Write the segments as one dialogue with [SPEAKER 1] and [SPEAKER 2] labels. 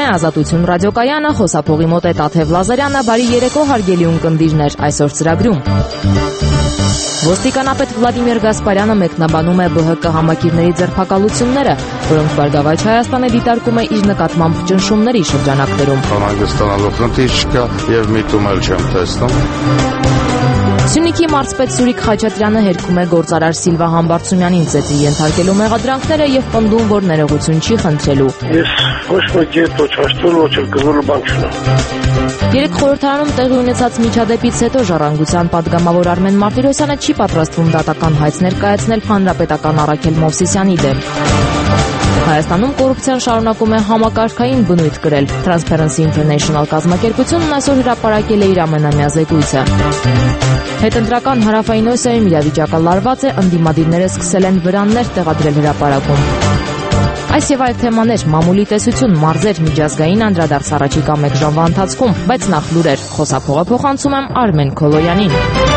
[SPEAKER 1] Ազատություն ռադիոկայանը, խոսափողի մոտ է Տաթև Լազարյանը, բարի երեկո հարգելի ունկնդիրներ, այսօր ծրագրում։ Ոստիկանապետ Վլադիմիր Գասպարյանը մեկնաբանում է ԲՀԿ համակիրների ձերբակալությունները, որոնք Բարգավաճ Հայաստանը դիտարկում է իր նկատմամբ ճնշումների շրջանակներում։
[SPEAKER 2] Հանգստանալու խնդիր չկա եւ միտում էլ չեմ տեսնում։
[SPEAKER 1] Սյունիքի մարզպետ Սուրիկ Խաչատրյանը հերքում է գործարար Սիլվա Համբարձումյանին ծեծի ենթարկելու մեղադրանքները եւ պնդում, որ ներողություն չի խնդրելու։
[SPEAKER 3] Ես ոչ ոքի հետ ոչ հաշտվել, ոչ էլ կզորը բան չունեմ։
[SPEAKER 1] Երեք խորհրդարանում տեղի ունեցած միջադեպից հետո Ժառանգության падգամավոր Արմեն Մարտիրոսյանը չի պատրաստվում դատական հայց ներկայացնել հանրապետական Առաքել Մովսիսյանի դեմ։ Հայաստանում կոռուպցիան շարունակում է համակարգային բնույթ կրել։ Transparency International կազմակերպությունն այսօր հրապարակել է իր ամենամյա զեկույցը։ Հետընտրական հարավային Օսիայում իրավիճակը լարված է, ընդդիմադիրները սկսել են վրաններ տեղադրել հրապարակում։ Այս եւ այլ թեմաներ, մամուլի տեսություն, մարզեր, միջազգային անդրադարձ առաջիկա 1 ժամվա ընթացքում, բայց նախ լուրեր, խոսափողը փոխանցում եմ Արմեն Քոլոյանին։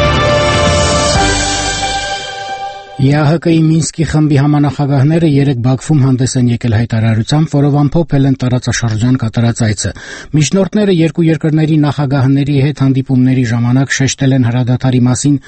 [SPEAKER 4] ԵԱՀԿ-ի Մինսկի խմբի համանախագահները երեկ Բաքվում հանդես են եկել հայտարարությամբ, որով ամփոփել են տարածաշրջան կատարած այցը։ Միջնորդները երկու երկրների նախագահների հետ հանդիպումների ժամանակ շեշտել են հրադադարի մասին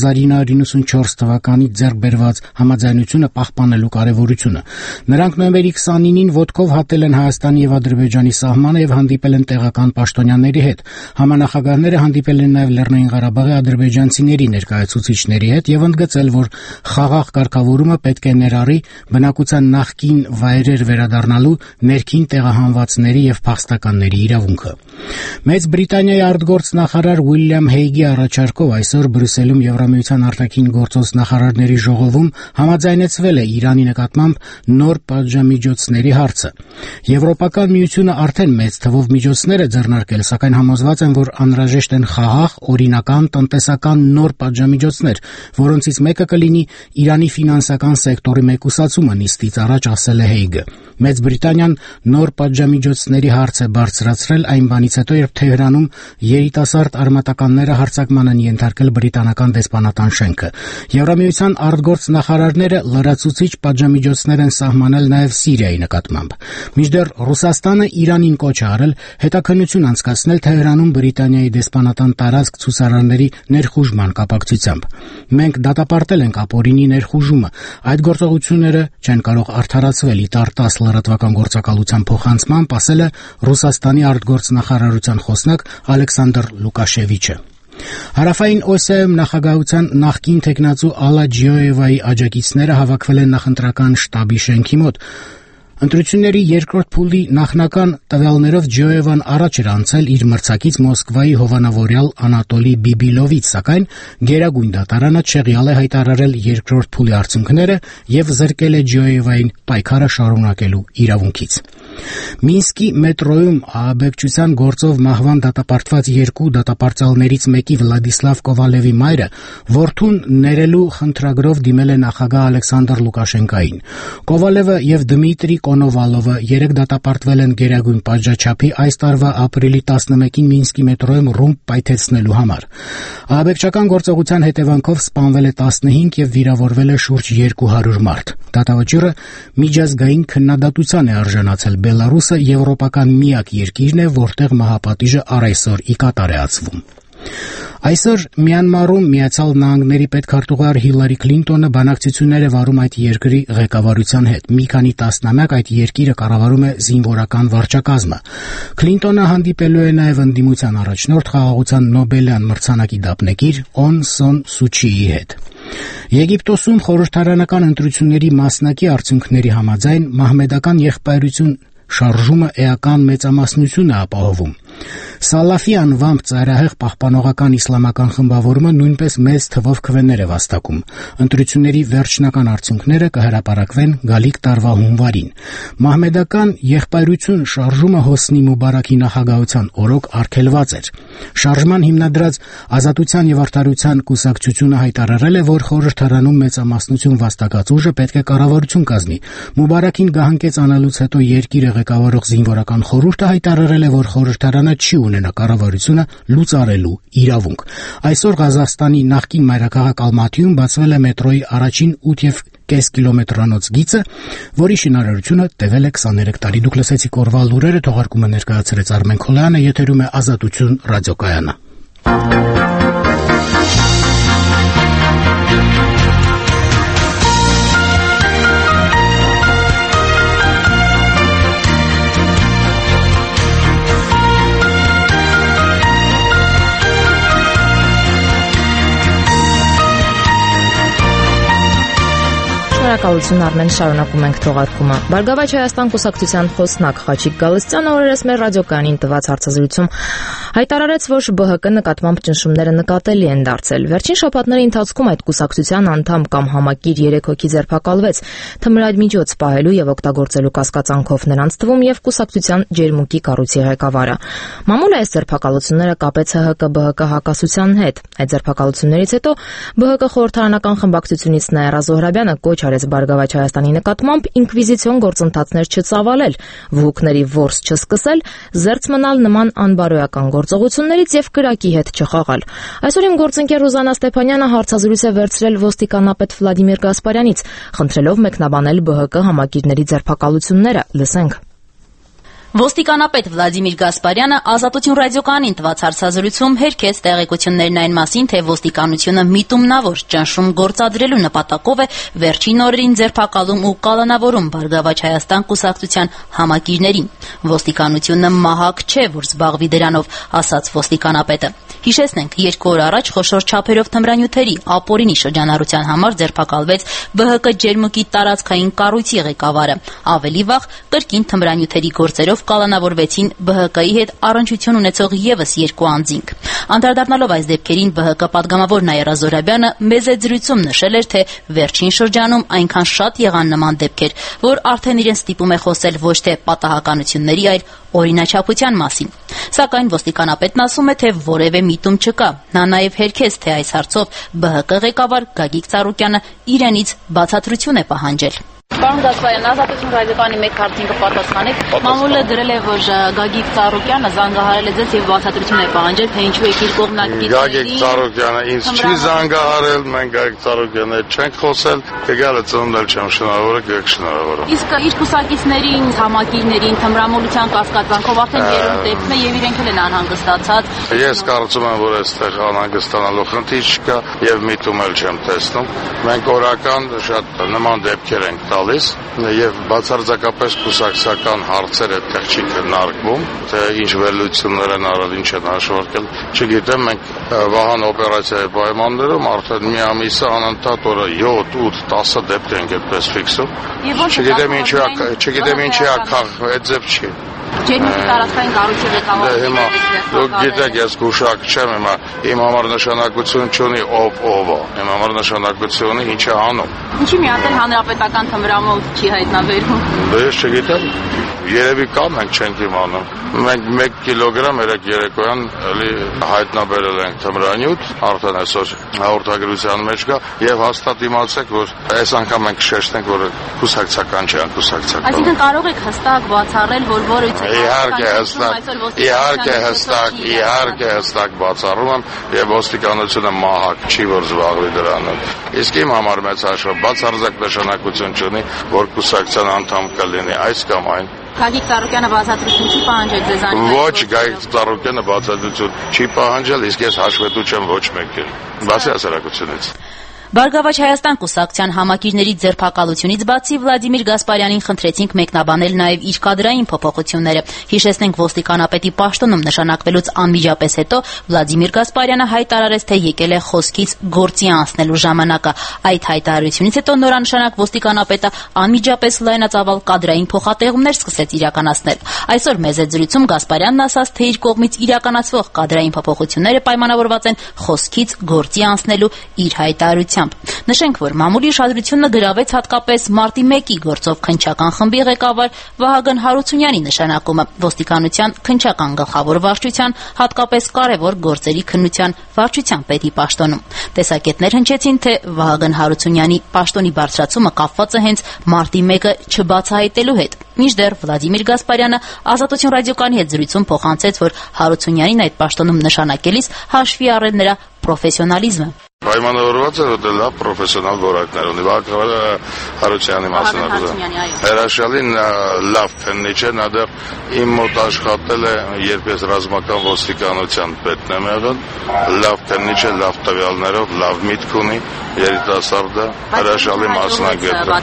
[SPEAKER 4] 1994 թվականից ձեռք բերված համաձայնությունը պահպանելու կարևորությունը։ Նրանք նոյեմբերի 29-ին ոտքով հատել են Հայաստանի եւ Ադրբեջանի սահմանը եւ հանդիպել են տեղական պաշտոնյաների հետ։ Համանախագահները հանդիպել են նաեւ Լեռնային Ղարաբաղի ադրբեջանցիների ներկայացուցիչների հետ եւ ընդգծել, որ խաղաղ կարգավորումը պետք է ներառի բնակության նախկին վայրեր վերադառնալու ներքին տեղահանվածների եւ փախստականների իրավունքը։ Մեծ Բրիտանիայի արտգործնախարար Ուիլյամ Հեյգի առաջարկով այսօր Բրյուսելում Եվրամիության արտաքին գործոս նախարարների ժողովում համաձայնեցվել է Իրանի նկատմամբ նոր պատժամիջոցների հարցը։ Եվրոպական միությունը արդեն մեծ թվով միջոցներ է ձեռնարկել, սակայն համոզված են, որ անհրաժեշտ են խաղաղ, օրինական, տնտեսական նոր պատժամիջոցներ, որոնցից մեկը կլինի Իրանի ֆինանսական սեկտորի մեկուսացումը, նիստից առաջ ասել է Հեյգը։ Մեծ Բրիտանիան նոր պատժամիջոցների հարց է բարձրացրել այն բանից հետո, երբ Թեհրանում երիտասարդ արմատականները հարձակման են ենթարկել բրիտանական դեսպանատան շենքը։ Եվրամիության արտգործնախարարները լրացուցիչ պատժամիջոցներ են սահմանել նաև Սիրիայի նկատմամբ։ Մինչդեռ Ռուսաստանը Իրանին կոչ է արել հետաքննություն անցկացնել Թեհրանում Բրիտանիայի դեսպանատան տարածք ցուցարարների ներխուժման կապակցությամբ։ Մենք դատապարտել ենք ապօրինի ներխուժումը։ Այդ գործողությունները չեն կարող արդարացվել ի տար 10 լրատվական գործակալության փոխանցմամբ, ասել է Ռուսաստանի արտգործնախարարության խոսնակ Ալեքսանդր Լուկաշևիչը։ Հարավային Օսիայում նախագահության նախկին թեկնածու Ալա Ջիոևայի աջակիցները հավաքվել են նախընտրական շտաբի շենքի մոտ։ Ընտրությունների երկրորդ փուլի նախնական տվյալներով Ջոևան առաջ էր անցել իր մրցակից Մոսկվայի հովանավորյալ Անատոլի Բիբիլովից, սակայն Գերագույն դատարանը չեղյալ է հայտարարել երկրորդ փուլի արդյունքները եւ զրկել է Ջոևային պայքարը շարունակելու իրավունքից։ Մինսկի մետրոյում ահաբեկչության գործով մահվան դատապարտված երկու դատապարտյալներից մեկի Վլադիսլավ Կովալևի մայրը որդուն ներելու խնդրագրով դիմել է նախագահ Ալեքսանդր Լուկաշենկային։ Կովալևը եւ Դմիտրի Կոնովալովը երեք դատապարտվել են գերագույն պատժաչափի այս տարվա ապրիլի 11-ին Մինսկի մետրոյում ռումբ պայթեցնելու համար։ Ահաբեկչական գործողության հետևանքով սպանվել է 15 եւ վիրավորվել է շուրջ 200 մարդ։ Դատավճիռը միջազգային քննադատության է արժանացել։ Բելարուսը եվրոպական միակ երկիրն է, որտեղ մահապատիժը առայսօր ի կատար է ածվում։ Այսօր Մյանմարում Միացյալ Նահանգների պետքարտուղար Հիլարի Քլինտոնը բանակցություններ է վարում այդ երկրի ղեկավարության հետ։ Մի քանի տասնամյակ այդ երկիրը կառավարում է զինվորական վարչակազմը։ Քլինտոնը հանդիպելու է նաև ընդդիմության առաջնորդ խաղաղության Նոբելյան մրցանակի դափնեկիր Օն Սոն Սուչիի հետ։ Եգիպտոսում խորհրդարանական ընտրությունների մասնակի արդյունքների համաձայն մահմեդական եղբայրություն շարժումը էական մեծամասնություն է ապահովում։ Սալաֆի անվամբ ծայրահեղ պահպանողական իսլամական խմբավորումը նույնպես մեծ թվով քվեներ է վաստակում։ Ընտրությունների վերջնական արդյունքները կհրապարակվեն գալիք տարվա հունվարին։ Մահմեդական եղբայրություն շարժումը Հոսնի Մուբարակի նախագահության օրոք արգելված էր։ Շարժման հիմնադրած Ազատության եւ արդարության կուսակցությունը հայտարարել է, որ խորհրդարանում մեծամասնություն վաստակած ուժը պետք է կառավարություն կազմի։ Մուբարակին գահանկեց անելուց հետո երկիրը ղեկավարող զինվորական խորհուրդը հայտարարել է, որ խորհրդարանը չի ունենա կառավարությունը լուծարելու իրավունք։ Այսօր Ղազախստանի նախկին մայրաքաղաք Ալմաթիում բացվել է մետրոյի առաջին 8,5 կիլոմետրանոց գիծը, որի շինարարությունը տևել է 23 տարի։ Դուք լսեցիք օրվա լուրերը, թողարկումը ներկայացրեց Արմեն Քոլյանը, եթերում է Ազատություն ռադիոկայանը։
[SPEAKER 1] Շնորհակալություն Արմեն, շարունակում ենք թողարկումը։ Բարգավաճ Հայաստան կուսակցության խոսնակ Խաչիկ Գալստյանը օրերս մեր ռադիոկայանին տված հարցազրույցում հայտարարեց, որ ԲՀԿ նկատմամբ ճնշումները նկատելի են դարձել։ Վերջին շաբաթների ընթացքում այդ կուսակցության անդամ կամ համակիր 3 հոգի ձերբակալվեց թմրամիջոց պահելու եւ օգտագործելու կասկածանքով, նրանց թվում եւ կուսակցության ջերմուկի կառույցի ղեկավարը։ Մամուլը այս ձերբակալությունները կապեց ՀՀԿ-ԲՀԿ հակասության հետ։ Այդ ձերբակալություններից հետո ԲՀԿ խորհրդարանական խմբակցությունից Նաիրա Զոհրաբյանը կոչ արեց Բարգավաճ Հայաստանի նկատմամբ ինկվիզիցիոն գործընթացներ չծավալել, վհուկների որս չսկսել, զերծ մնալ նման անբարոյական գործողություններից եւ կրակի հետ չխաղալ։ Այսօր իմ գործընկեր Ռուզանա Ստեփանյանը հարցազրույց է վերցրել ոստիկանապետ Վլադիմիր Գասպարյանից, խնդրելով մեկնաբանել ԲՀԿ համակիրների ձերբակալությունները։ Լսենք։
[SPEAKER 5] Ոստիկանապետ Վլադիմիր Գասպարյանը Ազատություն ռադիոկայանին տված հարցազրույցում հերքեց տեղեկություններն այն մասին, թե ոստիկանությունը միտումնավոր ճնշում գործադրելու նպատակով է վերջին օրերին ձերբակալում ու կալանավորում Բարգավաճ Հայաստան կուսակցության համակիրներին։ Ոստիկանությունը մահակ չէ, որ զբաղվի դրանով, ասաց ոստիկանապետը։ Հիշեցնենք, 2 օր առաջ խոշոր չափերով թմրանյութերի ապօրինի շրջանառության համար ձերբակալվեց ԲՀԿ ջերմուկի տարածքային կառույցի ղեկավարը։ Ավելի վաղ կրկին թմրանյութերի գործերով կալանավորվեցին ԲՀԿ-ի հետ առնչություն ունեցող եւս 2 անձինք։ Անդրադառնալով այս դեպքերին ԲՀԿ պատգամավոր Նաիրա Զոհրաբյանը մեծ զրույցում նշել էր, թե վերջին շրջանում այնքան շատ եղան նման դեպքեր, որ արդեն իրեն ստիպում է խոսել ոչ թե պատահականությունների, այլ օրինաչափության մասին։ Սակայն ոստիկանապետն ասում է, թե որևէ միտում չկա։ Նա նաև հերքեց, թե այս հարցով ԲՀԿ ղեկավար Գագիկ Ծառուկյանը իրենից բացատրություն է պահանջել։ Պարոն Գասպարյան, Ազատություն ռադիոկայանի մեկ հարցին կպատասխանեք։ Մամուլը գրել է, որ Գագիկ Ծառուկյանը զանգահարել է ձեզ եւ բացատրություն է պահանջել, թե ինչու եք իր կողմնակիցներին։ Գագիկ Ծառուկյանը ինձ չի զանգահարել, մենք Գագիկ Ծառուկյանը չենք խոսել, կգալը ծննդել չեմ շնորհավորը, կշնորհավորը։ Իսկ իր կուսակիցներին, համակիրներին թմրամոլության կասկածանքով արդեն երրորդ դեպքն է եւ իրենք էլ են անհանգստացած։ Ես կարծում եմ, որ այստեղ անհանգստանալու խնդիր չկա եւ միտում էլ չեմ տեսնում։ Մենք օրական շատ նման դեպքեր ենք տալիս եւ բացարձակապես կուսակցական հարցեր այդտեղ չի քննարկվում, թե ինչ վերլուծություններ են արել, ինչ են հաշվարկել, չգիտեմ, մենք Վահան օպերացիայի պայմաններում արդեն մի ամիսը անընդհատ օրը 7, 8, 10 դեպք ենք այդպես ֆիքսում։ Չգիտեմ ինչի է այդ ձև չի։ Ջերմուկի տարածքային կառույցի ղեկավարը։ Հիմա դուք գիտեք, ես գուշակ չեմ, հիմա իմ համար նշանակություն չունի ով է, իմ համար նշանակություն ունի ինչ է անում։ Ինչի՞ մի հատ հանրապետական թմրամոլ չի հայտնաբերվում։ Ես չգիտեմ, երևի կա, մենք չենք իմանում։ Մենք 1 կիլոգրամ երեկոյան էլի հայտնաբերել ենք թմրանյութ, արդեն այսօր հաղորդագրության մեջ կա, եւ հաստատ իմացեք, որ այս անգամ մենք կշեշտենք, որ կուսակցական չէ, անկուսակցական։ Այսինքն կարող եք հստակ բացառել, որ որից Իհարկե հստակ բացառում եմ եւ ոստիկանությունը մահակ չի, որ զբաղվի դրանով։ Իսկ իմ համար մեծ հաշվով բացարձակ նշանակություն չունի, որ կուսակցության անդամ կլինի այս կամ այն։ Գագիկ Ծառուկյանը բացատրություն չի պահանջել ձեզանից։ Ոչ, Գագիկ Ծառուկյանը բացատրություն չի պահանջել, իսկ ես հաշվետու չեմ ոչ մեկին։ Բացի հասարակությունից։ Բարգավաճ Հայաստան կուսակցության համակիրների ձերբակալությունից բացի Վլադիմիր Գասպարյանին խնդրեցինք մեկնաբանել նաև իր կադրային փոփոխությունները։ Հիշեցնենք, ոստիկանապետի պաշտոնում նշանակվելուց անմիջապես հետո Վլադիմիր Գասպարյանը հայտարարեց, թե եկել է խոսքից գործի անցնելու ժամանակը։ Այդ հայտարարությունից հետո նորանշանակ ոստիկանապետը անմիջապես լայնածավալ կադրային փոխատեղումներ սկսեց իրականացնել։ Այսօր մեծ զրույցում Գասպարյանն ասաց, թե իր կողմից իրականացվող կադրային փոփոխությունները պայմանավորված են խոսքից գործի անցնելու իր հայտարարությամբ։ կազմակերպությամբ։ Նշենք, որ մամուլի ուշադրությունը գրավեց հատկապես մարտի 1-ի գործով քննչական խմբի ղեկավար Վահագն Հարությունյանի նշանակումը ոստիկանության քննչական գլխավոր վարչության, հատկապես կարևոր գործերի քննության վարչության պետի պաշտոնում։ Տեսակետներ հնչեցին, թե Վահագն Հարությունյանի պաշտոնի բարձրացումը կապված է հենց մարտի 1-ը չբացահայտելու հետ։ Մինչդեռ Վլադիմիր Գասպարյանը Ազատություն ռադիոկայանի հետ զրույցում փոխանցեց, որ Հարությունյանին այդ պաշտոնում նշանակելիս հաշվի առել նրա պրոֆեսիոնալիզմը։
[SPEAKER 2] Պայմանավորված է, որ լավ պրոֆեսիոնալ որակներ ունի։ Հարությունյանի մասին հրաշալին լավ քննիչ է, նա դեռ իմ մոտ աշխատել է, երբ ես ռազմական ոստիկանության պետն եմ եղել, լավ քննիչ է, լավ տվյալներով, լավ միտք ունի, երիտասարդ է, հրաշալի մասնագետ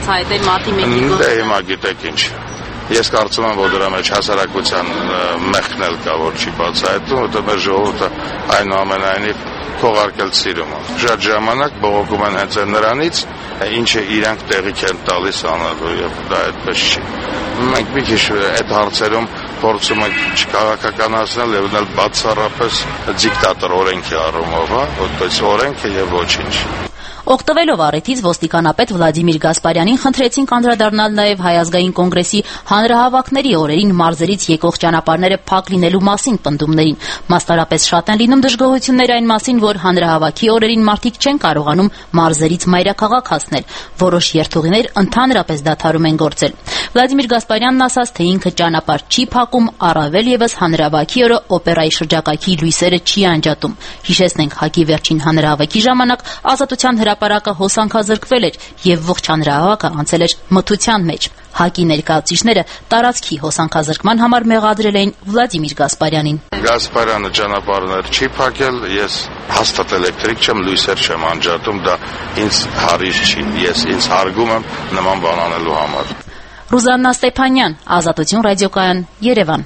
[SPEAKER 2] է։ Դե հիմա գիտեք ինչ։ Ես կարծում եմ, որ դրա մեջ հասարակության մեղքն էլ կա, որ չի բացահայտում, որտեղ մեր ժողովուրդը այնուամենայնիվ թողարկել սիրում է։ Շատ ժամանակ բողոքում են հենց նրանից, ինչը իրանք տեղիք են տալիս անելու, եւ դա այդպես չի։ Մենք մի քիչ այդ հարցերում փորձում ենք չքաղաքականացնել եւ դնել բացառապես դիկտատոր օրենքի առումով, որպես օրենք է եւ ոչինչ։
[SPEAKER 5] Օգտվելով առիթից ոստիկանապետ Վլադիմիր Գասպարյանին խնդրեցինք անդրադառնալ նաև Հայ ազգային կոնգրեսի հանրահավաքների օրերին մարզերից եկող ճանապարհները փակ լինելու մասին պնդումներին։ Մասնարապես շատ են լինում դժգոհություններ այն մասին, որ հանրահավաքի օրերին մարդիկ չեն կարողանում մարզերից մայրաքաղաք հասնել։ Որոշ երթուղիներ ընդհանրապես դադարում են գործել։ Վլադիմիր Գասպարյանն ասաց, թե ինքը ճանապարհ չի փակում, առավել եւս հանրահավաքի օրը օպերայի շրջակայքի լույսերը չի անջատում։ Հիշեցնենք, ՀԱԿ-ի վերջին հանրահավաքի ժամանակ Ազատության հրապարակը հոսանքազրկվել էր եւ ողջ հանրահավաքը անցել էր մթության մեջ։ ՀԱԿ-ի ներկայացուցիչները տարածքի հոսանքազրկման համար մեղադրել էին Վլադիմիր Գասպարյանին։
[SPEAKER 2] Գասպարյանը ճանապարհներ չի փակել, ես հաստատ էլեկտրիկ չեմ, լույսեր չեմ անջատում, դա ինձ հարիր չի։ Ես ինձ հարգում եմ նման բան անելու համար։
[SPEAKER 5] Ռուզաննա Ստեփանյան, Ազատություն ռադիոկայան, Երևան։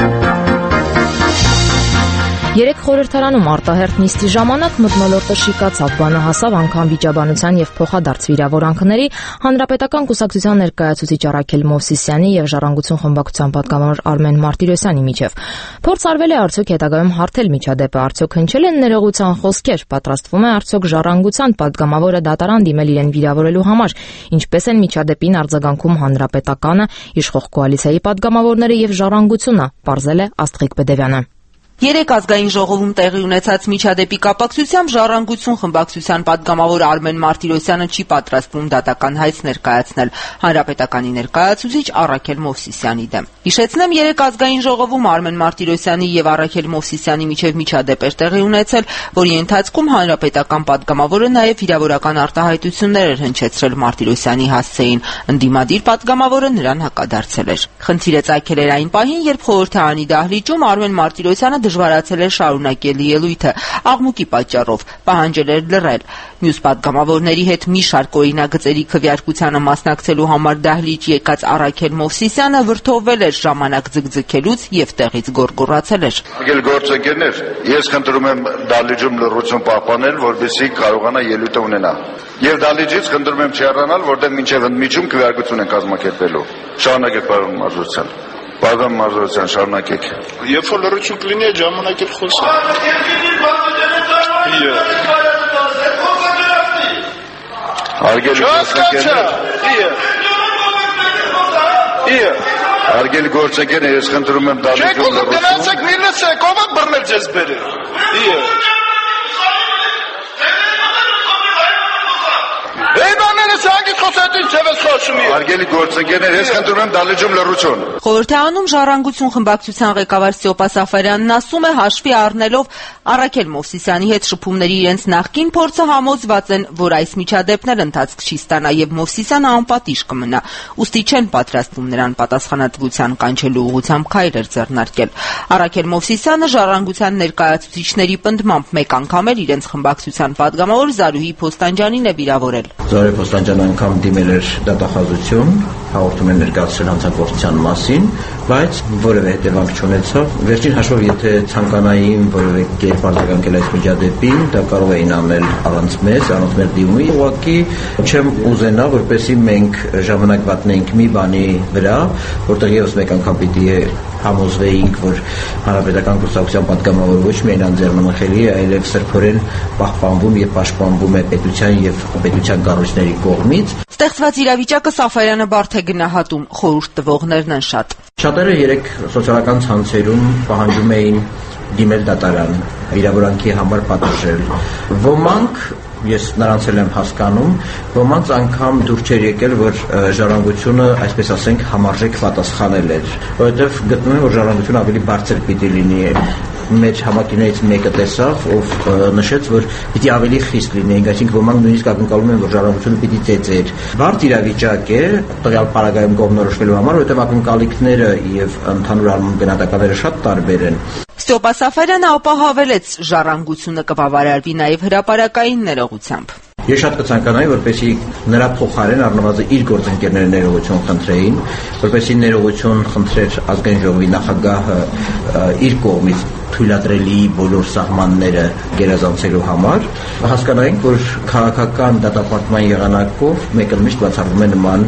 [SPEAKER 1] Երեք խորհրդարանում արտահերթ նիստի ժամանակ մթնոլորտը շիկացավ, բանը հասավ անգամ վիճաբանության եւ փոխադարձ վիրավորանքների Հանրապետական կուսակցության ներկայացուցիչ Առաքել Մովսիսյանի եւ Ժառանգություն խմբակցության պատգամավոր Արմեն Մարտիրոսյանի միջև։ Փորձ արվել է արդյոք հետագայում հարթել միջադեպը, արդյոք հնչել են ներողության խոսքեր, պատրաստվում է արդյոք Ժառանգության պատգամավորը դատարան դիմել իրեն վիրավորելու համար, ինչպես են միջադեպին արձագանքում Հանրապետականը, իշխող կոալիցիայի պատգամավորները եւ Ժառանգությունը, պարզել է Աստղիկ Բեդևյանը։
[SPEAKER 6] Երեք ազգային ժողովում տեղի ունեցած միջադեպի կապակցությամբ Ժառանգություն խմբակցության պատգամավոր Արմեն Մարտիրոսյանը չի պատրաստվում դատական հայց ներկայացնել Հանրապետականի ներկայացուցիչ Առաքել Մովսիսյանի դեմ։ Հիշեցնեմ, երեք ազգային ժողովում Արմեն Մարտիրոսյանի եւ Առաքել Մովսիսյանի միջև միջադեպ էր տեղի ունեցել, որի ընթացքում Հանրապետական պատգամավորը նաեւ վիրավորական արտահայտություններ էր հնչեցրել Մարտիրոսյանի հասցեին։ Ընդդիմադիր պատգամավորը նրան հակադարձել էր։ Խնդիրը ծագել էր այն պահին, երբ խորհրդարանի դահլիճում Արմեն Մարտիրոսյանը դժվարացել էր շարունակել ելույթը աղմուկի պատճառով, պահանջել էր լռել։ Մյուս պատգամավորների հետ մի շարք օրինագծերի քվեարկությանը մասնակցելու համար դահլիճ եկած Առաքել Մովսիսյանը վրդովվել էր ժամանակ ձգձգելուց եւ տեղից գոռգոռացել էր։
[SPEAKER 3] Եկել գործընկերներ, ես խնդրում եմ դահլիճում լռություն պահպանել, որպեսզի կարողանա ելույթը ունենա։ Եվ դահլիճից խնդրում եմ չհեռանալ, որտեղ մինչև ընդմիջում քվեարկություն են կազմակերպելու։ Շարունակեք, պարոն Մարտիրոսյան։ Պարոն Մարտիրոսյան, շարունակեք։
[SPEAKER 2] Երբ որ լռություն կլինի, այդ ժամանակ էլ խոսա։
[SPEAKER 3] Արգելի գործընկերներ, ես խնդրում եմ դահլիճում լռություն։
[SPEAKER 2] Գնացեք մի լսեք, ով է բռնել ձեզ բերել։ Արգելի
[SPEAKER 3] գործընկերներ, ես խնդրում եմ դահլիճում լռություն։
[SPEAKER 6] Խորհրդարանում Ժառանգություն խմբակցության ղեկավար Ստեփա Սաֆարյանն ասում է, հաշվի առնելով Առաքել Մովսիսյանի հետ շփումների իրենց նախկին փորձը, համոզված են, որ այս միջադեպն ընթացք չի ստանա եւ Մովսիսյանը անպատիժ կմնա։ Ուստի չեն պատրաստվում նրան պատասխանատվության կանչելու ուղղությամբ քայլեր ձեռնարկել։ Առաքել Մովսիսյանը Ժառանգության ներկայացուցիչների պնդմամբ մեկ անգամ էլ իրենց խմբակցության պատգամավոր Զարուհի Փոստանջյանին է վիրավորել։
[SPEAKER 7] Զարուհի Փոստանջյանը անգամ դիմել էր դատախազություն հաղորդում են ներկայացրել հանցագործության մասին, բայց որևէ հետևանք չունեցավ։ Վերջին հաշվով, եթե ցանկանային որևէ կերպ արձագանքել այս միջադեպին, դա կարող էին անել առանց մեզ, առանց մեր դիմումի։ Ուղղակի չեմ ուզենա, որպեսզի մենք ժամանակ վատնենք մի բանի վրա, որտեղ եւս մեկ անգամ պիտի համոզվեինք, որ հանրապետական կուսակցության պատգամավորը ոչ միայն անձեռնմխելի է, այլև սրբորեն պահպանվում եւ պաշտպանվում է պետության եւ պետության կառույցների կողմից։
[SPEAKER 6] Ստեղծված իրավիճակը Սաֆարյանը բարդ է գնահատում, խորհուրդ տվողներն են շատ։
[SPEAKER 7] Շատերը երեք սոցիալական ցանցերում պահանջում էին դիմել դատարան, վիրավորանքի համար պատժել։ Ոմանք, ես նրանց էլ եմ հասկանում, ոմանց անգամ դուր չէր եկել, որ ժառանգությունը, այսպես ասենք, համարժեք պատասխանել էր, որովհետև գտնում եմ, որ ժառանգությունը ավելի բարձր պիտի լինի։ Մեր համակիներից մեկը տեսավ, ով նշեց, որ պիտի ավելի խիստ լինեինք, այսինքն ոմանք նույնիսկ ակնկալում են, որ ժառանգությունը պիտի ծեծեր։ Բարդ իրավիճակ է տվյալ պարագայում կողմնորոշվելու համար, որովհետև ակնկալիքները եւ ընդհանուր առմամբ գնահատականները շատ տարբեր են։
[SPEAKER 6] Ստյոպա Սաֆարյանը ապահովելեց ժառանգությունը կբավարարվի նաև հրապարակային ներողությամբ։
[SPEAKER 7] Ես շատ կցանկանայի, որպեսզի նրա փոխարեն առնվազն իր գործընկերները ներողություն խնդրեին, որպեսզի ներողություն խնդրեր ազգային ժողովի նախագահը իր կողմից թույլատրելի բոլոր սահմանները գերազանցելու համար, հասկանայինք, որ քաղաքական դատապարտման եղանակով մեկը միշտ բացառվում է նման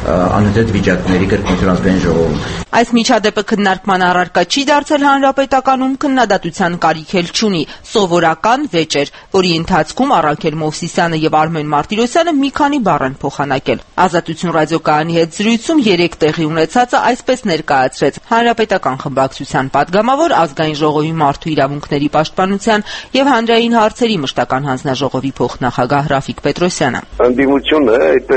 [SPEAKER 7] անհետ վիճակների կրկնություն ազգային ժողովում։
[SPEAKER 6] Այս միջադեպը քննարկման առարկա չի դարձել հանրապետականում, քննադատության կարիք էլ չունի, սովորական վեճ էր, որի ընթացքում Առաքել Մովսիսյանը եւ Արմեն Մարտիրոսյանը մի քանի բառ են փոխանակել։ Ազատություն ռադիոկայանի հետ զրույցում 3 տեղի ունեցածը այսպես ներկայացրեց հանրապետական խմբակցության падգամավոր, ազգային ժողովի մարդու իրավունքների պաշտպանության եւ հանրային հարցերի մշտական հանձնաժողովի փոխնախագահ Ռաֆիկ Պետրոսյանը։
[SPEAKER 8] Անդիմությունը այդ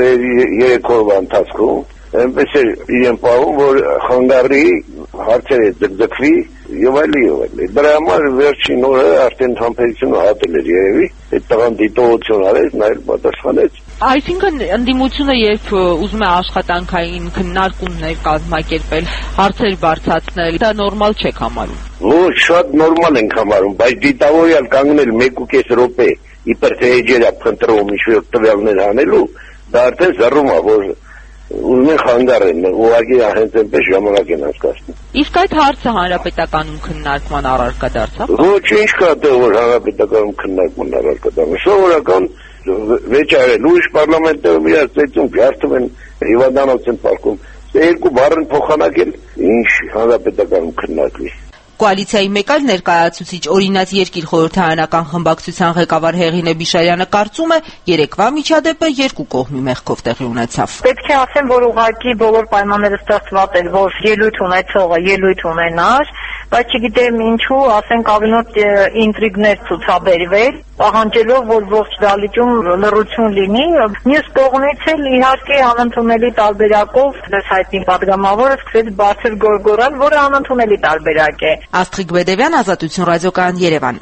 [SPEAKER 8] 3 օրվա ընթացքում այնպես է իրեն պահում, որ խանգարի հարցերը ձգձգվի եւ այլն։ Դրա համար վերջին օրը արդեն համբերությունը հատել էր երևի, այդ տղան դիտողություն արեց, նա էլ պատասխանեց։
[SPEAKER 6] Այսինքն ընդդիմությունը երբ ուզում է աշխատանքային քննարկումներ կազմակերպել, հարցեր բարձրացնել, դա նորմալ չեք համարում։
[SPEAKER 8] Ոչ, շատ նորմալ ենք համարում, բայց դիտավորյալ կանգնել 1.5 րոպե իբր թե էջերա փնտրում ինչ-որ տվյալներ անելու, դա արդեն զառում է, որ ուզում են խանգարեն, ուղղակի հենց այնպես ժամանակ են անցկացնում։
[SPEAKER 6] Իսկ այդ հարցը հանրապետականում քննարկման առարկա դարձավ։
[SPEAKER 8] Ոչ, ինչ կա դեռ որ հանրապետականում քննարկման առարկա դառնա։ Սովորական վեճարել, ուրիշ պարլամենտը միած ծեծում, ջարդում են, հիվանդանոց են պարկում։ Երկու բառ են փոխանակել, ինչ հանրապետականում քննարկվի։
[SPEAKER 6] Կոալիցիայի մեկ այլ ներկայացուցիչ օրինաց երկիր խորհրդարանական խմբակցության ղեկավար Հեղինե Բիշարյանը կարծում է, երեկվա միջադեպը երկու կողմի մեղքով տեղի ունեցավ։
[SPEAKER 9] Պետք է ասեմ, որ ուղղակի բոլոր պայմանները ստեղծված էր, որ ելույթ ունեցողը ելույթ ունենար, բայց չգիտեմ ինչու, ասենք ավելորդ ինտրիգներ ցուցաբերվել, պահանջելով, որ ողջ դալիճում լռություն լինի։ Մյուս կողմից էլ իհարկե անընդունելի տարբերակով դες հայտնի падգամավորը սկսեց բարձր գոռգոռալ, որը անընդունելի տարբերակ է։
[SPEAKER 6] Աստղիկ Բեդևյան, Ազատություն ռադիոկայան, Երևան։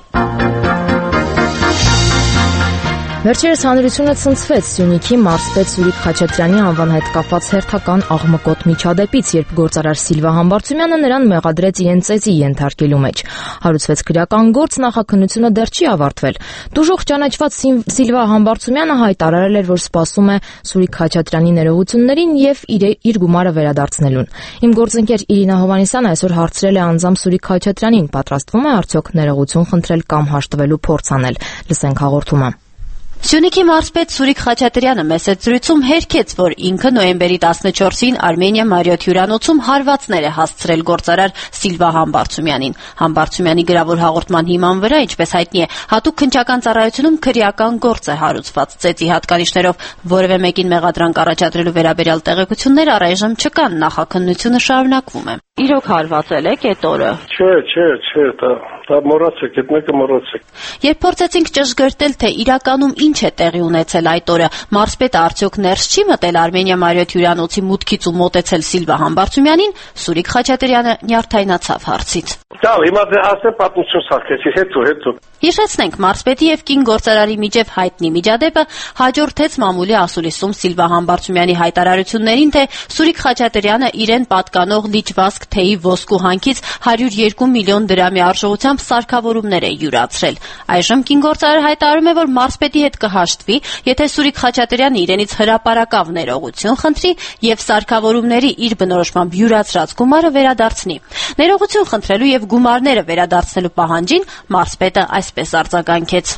[SPEAKER 1] Վերջերս հանրությունը ցնցվեց Սյունիքի մարզպետ Սուրիկ Խաչատրյանի անվան հետ կապված հերթական աղմկոտ միջադեպից, երբ գործարար Սիլվա Համբարձումյանը նրան մեղադրեց իրեն ծեծի ենթարկելու մեջ։ Հարուցվեց քրեական գործ, նախաքննությունը դեռ չի ավարտվել։ Դժոխք ճանաչված Սիլվա Համբարձումյանը հայտարարել էր, որ սպասում է Սուրիկ Խաչատրյանի ներողություններին եւ իր գումարը վերադարձնելուն։ Իմ գործընկեր Իրինա Հովհաննիսյանը այսօր հարցրել է անձամբ Սուրիկ Խաչատրյանին, պատրաստվում է արդյոք ներողություն խնդրել կամ հաշտվելու փորձ անել։ Լսենք հաղորդումը։
[SPEAKER 5] Սյունիքի մարզպետ Սուրիկ Խաչատրյանը մեծ զրույցում հերքեց, որ ինքը նոյեմբերի 14-ին Արմենիա Մարիոթ հյուրանոցում հարվածներ է հասցրել գործարար Սիլվա Համբարձումյանին։ Համբարձումյանի գրավոր հաղորդման հիման վրա, ինչպես հայտնի է, հատուկ քննչական ծառայությունում քրեական գործ է հարուցված ծեծի հատկանիշներով, որևէ մեկին մեղադրանք առաջադրելու վերաբերյալ տեղեկություններ առայժմ չկան, նախաքննությունը շարունակվում է։ Իրոք հարվածել եք այդ օրը։
[SPEAKER 8] Չէ, դա մոռացեք, այդ մեկը մոռացեք։
[SPEAKER 5] Երբ փորձեցինք ճշգրտել, թե իրականում ինչ է տեղի ունեցել այդ օրը, մարզպետը արդյոք ներս չի մտել Արմենիա Մարիոթ հյուրանոցի մուտքից ու մոտեցել Սիլվա Համբարձումյանին, Սուրիկ Խաչատրյանը նյարդայնացավ հարցից։
[SPEAKER 10] Դա հիմա ասեմ պատմություն սարքեցի, հետո։
[SPEAKER 5] Հիշեցնենք, մարզպետի եւ կին գործարարի միջև հայտնի միջադեպը հաջորդեց մամուլի ասուլիսում Սիլվա Համբարձումյանի հայտարարություններին, թե Սուրիկ Խաչատրյանը իրեն պատկանող լիճվազք թեյի ոսկու հանքից 102 միլիոն դրամի արժողությամբ սարքավորումներ է յուրացրել։ Այժմ կին գործարարը հայտարարում է, որ մարզպետի հետ կհաշտվի, եթե Սուրիկ Խաչատրյանը իրենից հրապարակավ ներողություն խնդրի եւ սարքավորումների իր բնորոշմամբ յուրացրած գումարը վերադարձնի։ Ներողություն խնդրելու եւ գումարները վերադարձնելու պահանջին մարզպետը այսպես արձագանքեց.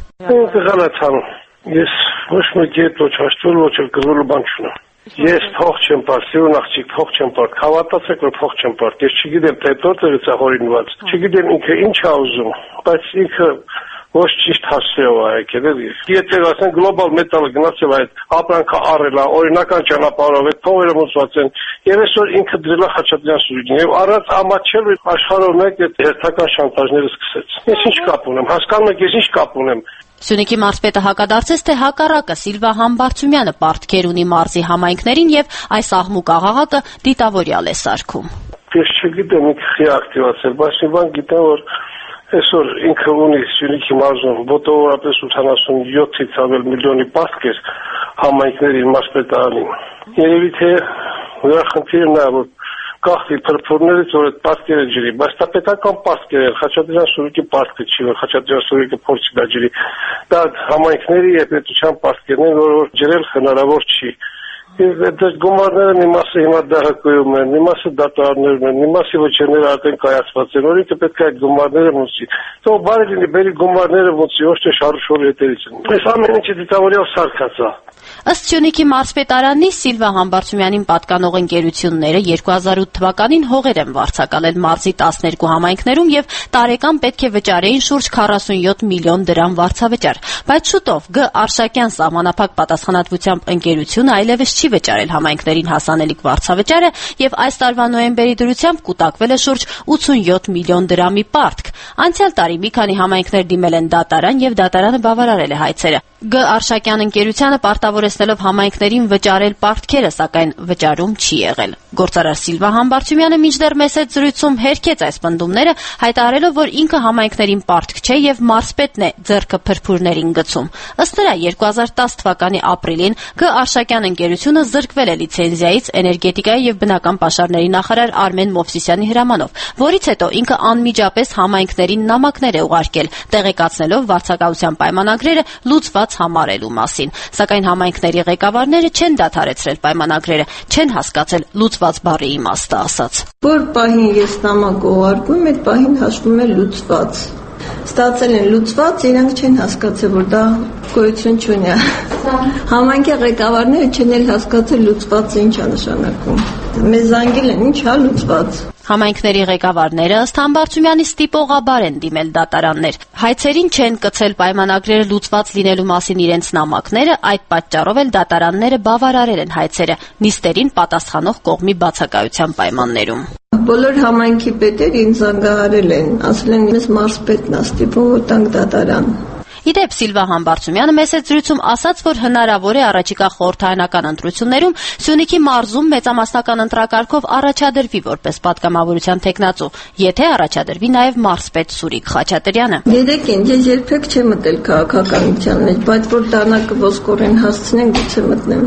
[SPEAKER 10] Ես ոչ մեկ հետ ոչ հաշտվել, ոչ էլ կզորու բան չունեմ։ Ես փող չեմ πάρել, նախճիկ փող չեմ πάρել, հավատացեք, որ փող չեմ πάρել։ Ես չգիտեմ, թե դոկտորից է հորինված։ Չգիտեմ ինքը ինչ է ուզում, բայց ինքը ոչ ճիշտ հասցեով է եկել։ Եթե ասեն գլոբալ մետալը գնացել այդ ապրանքը առել է, օրինական ճանապարհով այդ փողերը մոծված են, եւ այսօր ինքը դրել է Խաչատրյան Սուրիկին եւ առանց ամաչել աշխարհով մեկ այդ հերթական շանտաժները սկսեց։ Ես ինչ կապ ունեմ, հասկանում եք, ես ինչ կապ ունեմ։
[SPEAKER 5] Սյունիքի մարզպետը հակադարձեց, թե հակառակը Սիլվա Համբարձումյանը պարտքեր ունի մարզի համայնքներին եւ այս աղմուկ աղաղակը դիտավորյալ է սարքում։
[SPEAKER 10] Ես չգիտեմ ինքը ակտիվացել, բայց մի բան գիտեմ, որ այսօր ինքը ունի Սյունիքի մարզում մոտավորապես 87-ից ավել միլիոնի պարտքեր համայնքների մարզպետարանին։ Երևի թե նրա խնդիրն է, որ գաղթի փրփուրներից, որ այդ պարտքերը ջրի, բայց դա պետական պարտքեր են, Խաչատրյան Սուրիկի պարտքը չի, որ Խաչատրյան Սուրիկը փորձի դա ջրի։ Դա համայնքների եւ պետության պարտքերն են, որ ջրել հնարավոր չի։ Եվ այդ գումարները մի մասը հիմա դահակոյում են, մի մասը դատարաններում են, մի մասի վճիռները արդեն կայացված են, որ ինքը պետք է այդ գումարները մուծի։ Թող բարի լինի, բերի գումարները մուծի, ոչ թե շարուշորի հետերից են։ Այս ամեն ինչը դիտավորյալ սարքած է։
[SPEAKER 5] Ըստ Սյունիքի մարզպետարանի Սիլվա Համբարձումյանին պատկանող ընկերությունները 2008 թվականին հողեր են վարձակալել մարզի 12 համայնքներում եւ տարեկան պետք է վճարեին շուրջ 47 միլիոն դրամ վարձավճար, բայց շուտով Գ. Արշակյան սահմանափակ պատասխանատվությամբ ընկերությունը այլևս չի վճարել համայնքներին հասանելիք վարձավճարը եւ այս տարվա նոյեմբերի դրությամբ կուտակվել է շուրջ 87 միլիոն դրամի պարտք։ Անցյալ տարի մի քանի համայնքներ դիմել են դատարան եւ դատարանը բավարարել է հայցերը։ Գ. Արշակյան ընկերությանը պարտավորեցնելով համայնքներին վճարել պարտքերը, սակայն վճարում չի եղել։ Գործարար Սիլվա Համբարձումյանը մինչդեռ մեծ զրույցում հերքեց այս պնդումները, հայտարարելով, որ ինքը համայնքներին պարտք չէ եւ մարզպետն է ձեռքը փրփուրներին գցում։ Ըստ նրա 2010 թվականի ապրիլին Գ. Արշակյան ընկերությունը զրկվել է լիցենզիայից էներգետիկայի եւ բնական պաշարների նախարար Արմեն Մովսիսյանի հրամանով, որից հետո ինքը անմիջապես համայնքներին նամակներ է ուղարկել, տեղեկացնելով վարձակալության պայմանագրերը լուծված համարելու մասին, սակայն համայնքների ղեկավարները չեն դադարեցրել պայմանագրերը, չեն հասկացել լուծված բառի իմաստը ասած։
[SPEAKER 11] Որ պահին ես նամակ ուղարկում, այդ պահին հաշվում է լուծված։ Ստացել են լուծված, իրանք չեն հասկացել, որ դա գոյություն չունի։ Համայնքի ղեկավարները չեն էլ հասկացել լուծվածը ինչ է նշանակում։ Մեզ զանգել են, ինչ է լուծված։
[SPEAKER 5] Համայնքների ղեկավարները ըստ Համբարձումյանի ստիպողաբար են դիմել դատարաններ։ Հայցերին չեն կցել պայմանագրերը լուծված լինելու մասին իրենց նամակները, այդ պատճառով էլ դատարանները բավարարել են հայցերը նիստերին պատասխանող կողմի բացակայության պայմաններում։
[SPEAKER 11] Բոլոր համայնքի պետեր ինձ զանգահարել են, ասել են մեզ մարզպետն է ստիպում, որ տանք դատարան։
[SPEAKER 5] Իդեպ Սիլվա Համբարձումյանը մեծ զրույցում ասաց, որ հնարավոր է առաջիկա խորհրդարանական ընտրություններում Սյունիքի մարզում մեծամասնական ընտրակարգով առաջադրվի որպես պատգամավորության թեկնածու, եթե առաջադրվի նաև մարզպետ Սուրիկ Խաչատրյանը։
[SPEAKER 11] Գիտեք, ես երբեք չեմ մտել քաղաքականության մեջ, բայց որ դանակը ոսկորեն հասցնեն, գուցե մտնեմ։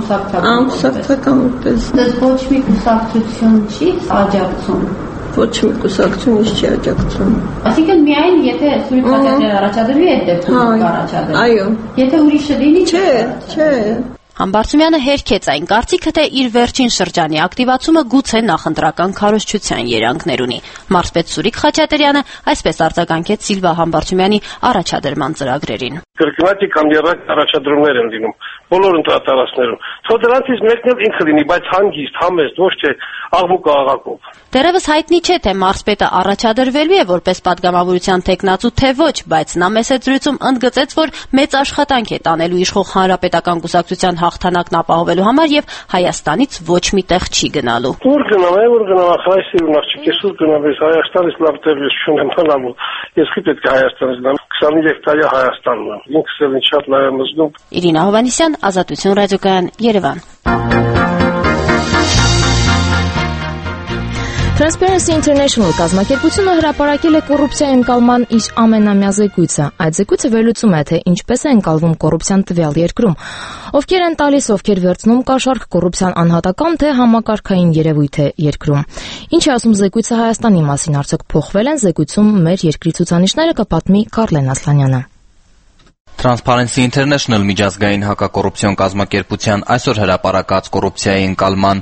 [SPEAKER 11] Անկուսակցական որպես։
[SPEAKER 12] Դες ոչ մի կուսակցություն չի աջակցում։
[SPEAKER 11] Ոչ մի կուսակցություն չի աջակցում։
[SPEAKER 12] Այսինքն միայն եթե Սուրիկ Խաչատրյանը առաջադրվի, այդ դեպքում կառաջադրվի։
[SPEAKER 11] Այո։
[SPEAKER 12] Եթե ուրիշը լինի,
[SPEAKER 11] չէ։
[SPEAKER 5] Համբարձումյանը հերքեց այն կարծիքը, թե իր վերջին շրջանի ակտիվացումը գուցե նախընտրական քարոզչության երանգներ ունի։ Մարզպետ Սուրիկ Խաչատրյանը այսպես արձագանքեց Սիլվա Համբարձումյանի առաջադրման ծրագրերին։
[SPEAKER 10] Կրկնակի կամ երակ առաջադրումներ են լինում բոլոր ընտրատարածքներում։ Թող դրանցից մեկն էլ ինքը լինի, բայց հանգիստ, համեստ, ոչ թե աղմուկ աղաղակով։
[SPEAKER 5] Դեռևս հայտնի չէ, թե մարզպետը առաջադրվելու է որպես պատգամավորության թեկնածու, թե ոչ, բայց նա մեծ զրույցում ընդգծեց, որ մեծ աշխատանք է տանելու իշխող հանրապետական կուսակցության հաղթանակն ապահովելու համար եւ Հայաստանից ոչ մի տեղ չի գնալու։
[SPEAKER 10] Ուր գնամ, Հայաստանի նախճի ուր գնամ, Հայաստանից լավ տեղ չունեմ հնալու։ Ես պետք է Հայաստանից գնամ, 23 տարի Հայաստանն եմ։ Ինքս էլ շատ լավ եմ զգում։
[SPEAKER 5] Իրինա Հովհաննիսյան, Ազատություն ռադիոկայան, Երևան։
[SPEAKER 1] Transparency International կազմակերպությունը հրապարակել է կոռուպցիայի ընկալման իր ամենամյա զեկույցը։ Այդ զեկույցը վերլուծում է, թե ինչպես է ընկալվում կոռուպցիան տվյալ երկրում, ովքեր են տալիս, ովքեր վերցնում կաշառք, կոռուպցիան անհատական թե համակարգային երևույթ է երկրում։ Ինչ է ասում զեկույցը Հայաստանի մասին, արդյոք փոխվել են զեկույցում մեր երկրի ցուցանիշները, կպատմի Կարլեն Ասլանյանը։
[SPEAKER 13] Transparency International միջազգային հակակոռուպցիոն կազմակերպության այսօր հրապարակած կոռուպցիայի ընկալման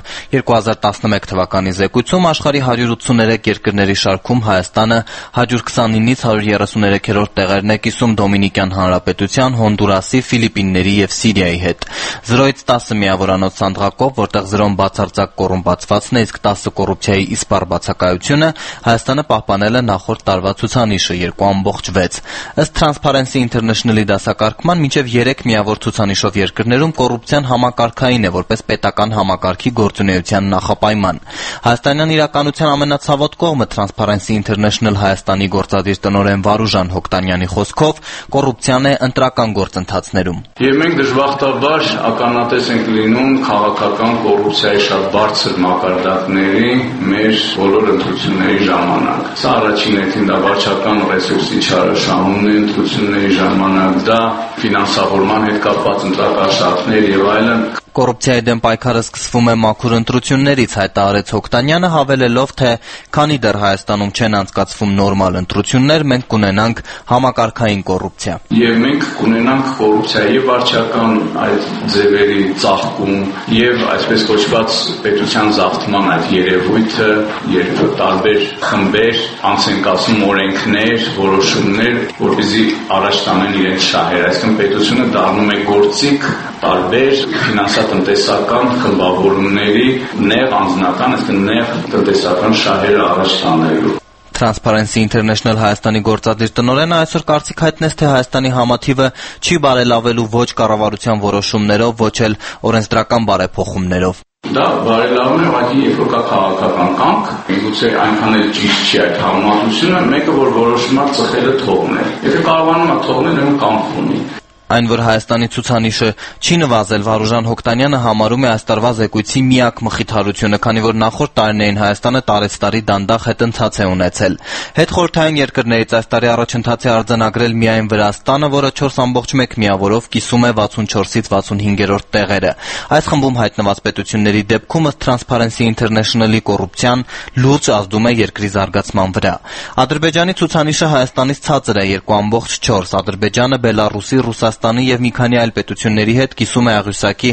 [SPEAKER 13] 2011 թվականի զեկույցում աշխարհի 183 երկրների շարքում Հայաստանը 129-ից 133-րդ տեղերն է կիսում Դոմինիկյան Հանրապետության, Հոնդուրասի, Ֆիլիպինների եւ Սիրիայի հետ։ 0-ից 10 միավորանոց սանդղակով, որտեղ 0-ն բացարձակ կոռումպացվածն է, իսկ 10-ը կոռուպցիայի իսպառ բացակայությունը, Հայաստանը պահպանել է նախորդ տարվա ցուցանիշը 2.6։ Ըստ Transparency International-ի դասակարգման մինչև 3 միավոր ցուցանիշով երկրներում կոռուպցիան համակարգային է որպես պետական համակարգի գործունեության նախապայման։ Հայաստանյան իրականության ամենացավոտ կողմը Transparency International Հայաստանի գործադիր տնօրեն Վարուժան Հոկտանյանի խոսքով կոռուպցիան է ընտրական գործընթացներում։
[SPEAKER 14] Եվ մենք դժբախտաբար ականատես ենք լինում քաղաքական կոռուպցիայի շատ բարձր մակարդակների մեր բոլոր ընտրությունների ժամանակ։ Սա առաջին հերթին դա վարչական ռեսուրսի չարաշահումն է ընտրությունների ժամանակ, դա ֆինանսավորման հետ կապված ընտրակաշառքներ եւ այլն։
[SPEAKER 13] Կոռուպցիայի դեմ պայքարը սկսվում է մաքուր ընտրություններից, հայտարարեց Հոկտանյանը, հավելելով, թե քանի դեռ Հայաստանում չեն անցկացվում նորմալ ընտրություններ, մենք կունենանք համակարգային կոռուպցիա։ Եվ մենք կունենանք կոռուպցիայի եւ վարչական այդ ձևերի ծաղկում եւ այսպես կոչված պետության զավթման այդ երևույթը, երբ տարբեր խմբեր անց են կացնում օրենքներ, որոշումներ, որպեսզի առաջ տանեն իրենց շահերը, այսինքն պետությունը դառնում է գործիք տարբեր ֆինանսատնտեսական խմբավորումների նեղ անձնական, այսինքն նեղ տնտեսական շահերը առաջ տանելու։ Transparency International Հայաստանի գործադիր տնօրենը այսօր կարծիք հայտնեց, թե Հայաստանի համաթիվը չի բարելավելու ոչ կառավարության որոշումներով, ոչ էլ օրենսդրական բարեփոխումներով։ Դա բարելավում է ուղղակի երբ որ կա քաղաքական կամք, միգուցե այնքան էլ ճիշտ չի այդ համեմատությունը, մեկը որ որոշում է ծխելը թողնել։ Եթե կարողանում է թողնել, ուրեմն կամք ունի։ Այն, որ Հայաստանի ցուցանիշը չի նվազել, Վարուժան Հոկտանյանը համարում է այս տարվա զեկույցի միակ մխիթարությունը, քանի որ նախորդ տարիներին Հայաստանը տարեցտարի դանդաղ հետընթաց է ունեցել։ Հետխորհրդային երկրներից այս տարի առաջընթաց է արձանագրել միայն Վրաստանը, որը 4.1 միավորով կիսում է 64-ից 65-րդ տեղերը։ Այս խմբում հայտնված պետությունների դեպքում ըստ Transparency International-ի կոռուպցիան լուրջ ազդում է երկրի զարգացման վրա։ Ադրբեջանի ցուցանիշը Հայաստանից ցածր է 2.4, Ադրբեջանը Բելարուսի, Ռուսաստանի եւ մի քանի այլ պետությունների հետ կիսում է աղյուսակի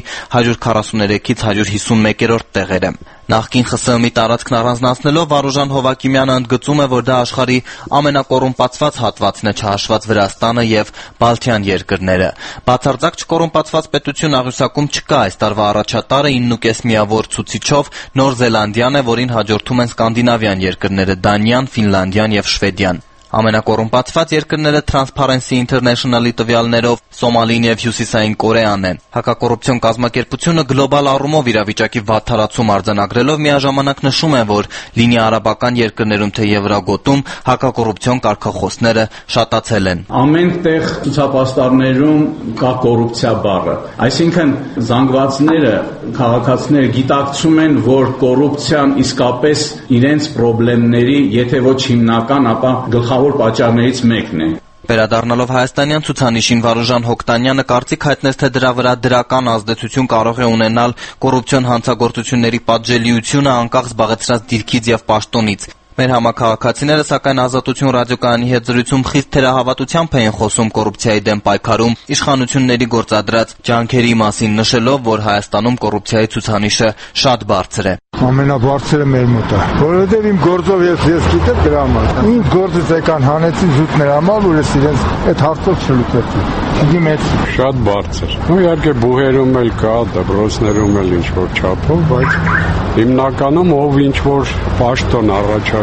[SPEAKER 13] 143-ից 151-րդ տեղերը։ Նախկին ԽՍՀՄ-ի տարածքն առանձնացնելով Վարուժան Հովակիմյանը ընդգծում է, որ դա աշխարհի ամենակոռումպացված հատվածն է, չհաշված Վրաստանը եւ Բալթյան երկրները։ Բացարձակ չկոռումպացված պետություն աղյուսակում չկա, այս տարվա առաջատարը 9.5 միավոր ցուցիչով Նոր Զելանդիան է, որին հաջորդում են սկանդինավյան երկրները Դանիան, Ֆինլանդիան եւ Շվեդիան։ Ամենակոռումպացված երկրները Transparency International-ի տվյալներով Սոմալին եւ Հյուսիսային Կորեան են։ Հակակոռուպցիոն կազմակերպությունը գլոբալ առումով իրավիճակի վատթարացում արձանագրելով միաժամանակ նշում է, որ լինիա-արաբական երկրներում թե Եվրագոտում հակակոռուպցիոն կարգախոսները շատացել են։
[SPEAKER 14] Ամեն տեղ ցուցապաստառներում կա կոռուպցիա բառը, այսինքն զանգվածները, քաղաքացիները գիտակցում են, որ կոռուպցիան իսկապես իրենց խնդիրների, եթե ոչ հիմնական, ապա գլխավոր պատճառներից մեկն է։
[SPEAKER 13] Վերադառնալով հայաստանյան ցուցանիշին Վարուժան Հոկտանյանը կարծիք հայտնեց, թե դրա վրա դրական ազդեցություն կարող է ունենալ կոռուպցիոն հանցագործությունների պատժելիությունը անկախ զբաղեցրած դիրքից եւ պաշտոնից։ Մեր համակարգացիները սակայն Ազատություն ռադիոկայանի հետ զրույցում խիստ թերահավատությամբ էին խոսում կոռուպցիայի դեմ պայքարում իշխանությունների գործադրած ջանքերի մասին, նշելով, որ Հայաստանում կոռուպցիայի ցուցանիշը շատ բարձր է։
[SPEAKER 15] Ամենաբարձրը մեր մոտ է, որովհետև իմ գործով ես գիտեմ դրա համար։ Ինձ գործից եկան հանեցին զուտ նրա համար, որ ես իրենց այդ հարցով չլուծեցի։ Չգիտեմ,
[SPEAKER 16] շատ բարձր։ Ու իհարկե բուհերում էլ կա, դպրոցներում էլ ինչ որ չափով, բայց հիմնականում ով ինչ որ պաշտոն առաջ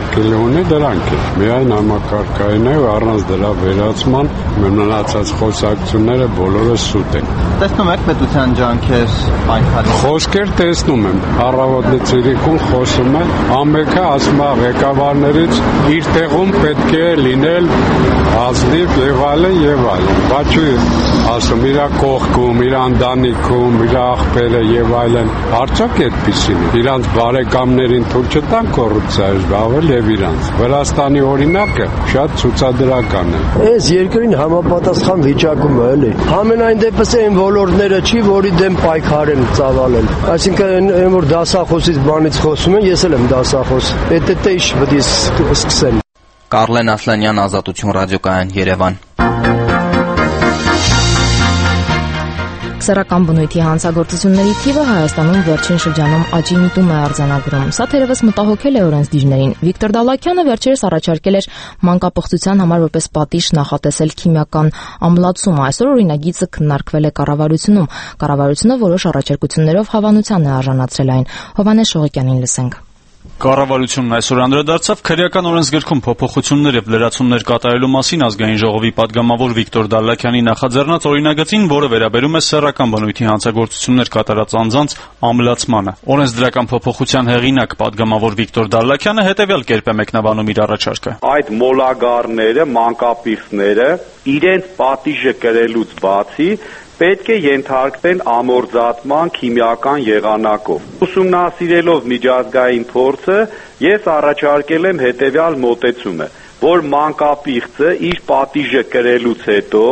[SPEAKER 16] համակարգելի ունի դրանք է։ Միայն համակարգային է, առանց դրա վերացման մնացած խոսակցությունները բոլորը սուտ են։
[SPEAKER 13] Տեսնում եք պետության ջանքեր պայքարի։
[SPEAKER 16] Խոսքեր տեսնում եմ, առավոտի ցիրիկուն խոսում են, ամենքը ասում է ղեկավարներից իր տեղում պետք է լինել ազնիվ եւ այլն, բայց ասում իր կողքում, իր ընտանիքում, իր աղբերը եւ այլն, արդյոք այդպեսին է։ Իրանց բարեկամներին թույլ չտան կոռուպցիա զբաղվել եւ իրանց։ Վրաստանի օրինակը շատ ցուցադրական է։
[SPEAKER 17] Այս երկրին համապատասխան վիճակում է, էլի։ Համենայն դեպս այն ոլորտները չի, որի դեմ պայքար են ծավալել։ Այսինքն այն որ դասախոսից բանից խոսում են, ես էլ եմ դասախոս։ Դա ինչ պետք է սկսեն։
[SPEAKER 13] Կարլեն Ասլանյան, Ազատություն ռադիոկայան, Երևան։
[SPEAKER 1] Սեռական բնույթի հանցագործությունների թիվը Հայաստանում վերջին շրջանում աճի միտում է արձանագրում։ Սա թերևս մտահոգել է օրենսդիրներին։ Վիկտոր Դալլաքյանը վերջերս առաջարկել էր մանկապղծության համար որպես պատիժ նախատեսել քիմիական ամլացում։ Այսօր օրինագիծը քննարկվել է կառավարությունում։ Կառավարությունը որոշ առաջարկություններով հավանության է արժանացրել այն։ Հովհաննես Շողիկյանին լսենք։
[SPEAKER 18] Կառավարությունն այսօր անդրադարձավ քրեական օրենսգրքում փոփոխություններ եւ լրացումներ կատարելու մասին ազգային ժողովի падգամավոր Վիկտոր Դալլաքյանի նախաձեռնած օրինագծին, որը վերաբերում է սեռական բնույթի հանցագործություններ կատարած անձանց ամլացմանը։ Օրենսդրական փոփոխության հեղինակ падգամավոր Վիկտոր Դալլաքյանը հետեւյալ կերպ է մեկնաբանում իր առաջարկը։
[SPEAKER 19] Այդ մոլագարները, մանկապիղծները իրենց պատիժը կրելուց բացի պետք է ենթարկվեն ամորձատման քիմիական եղանակով։ Ուսումնասիրելով միջազգային փորձը, ես առաջարկել եմ հետևյալ մոտեցումը, որ մանկապիղծը իր պատիժը կրելուց հետո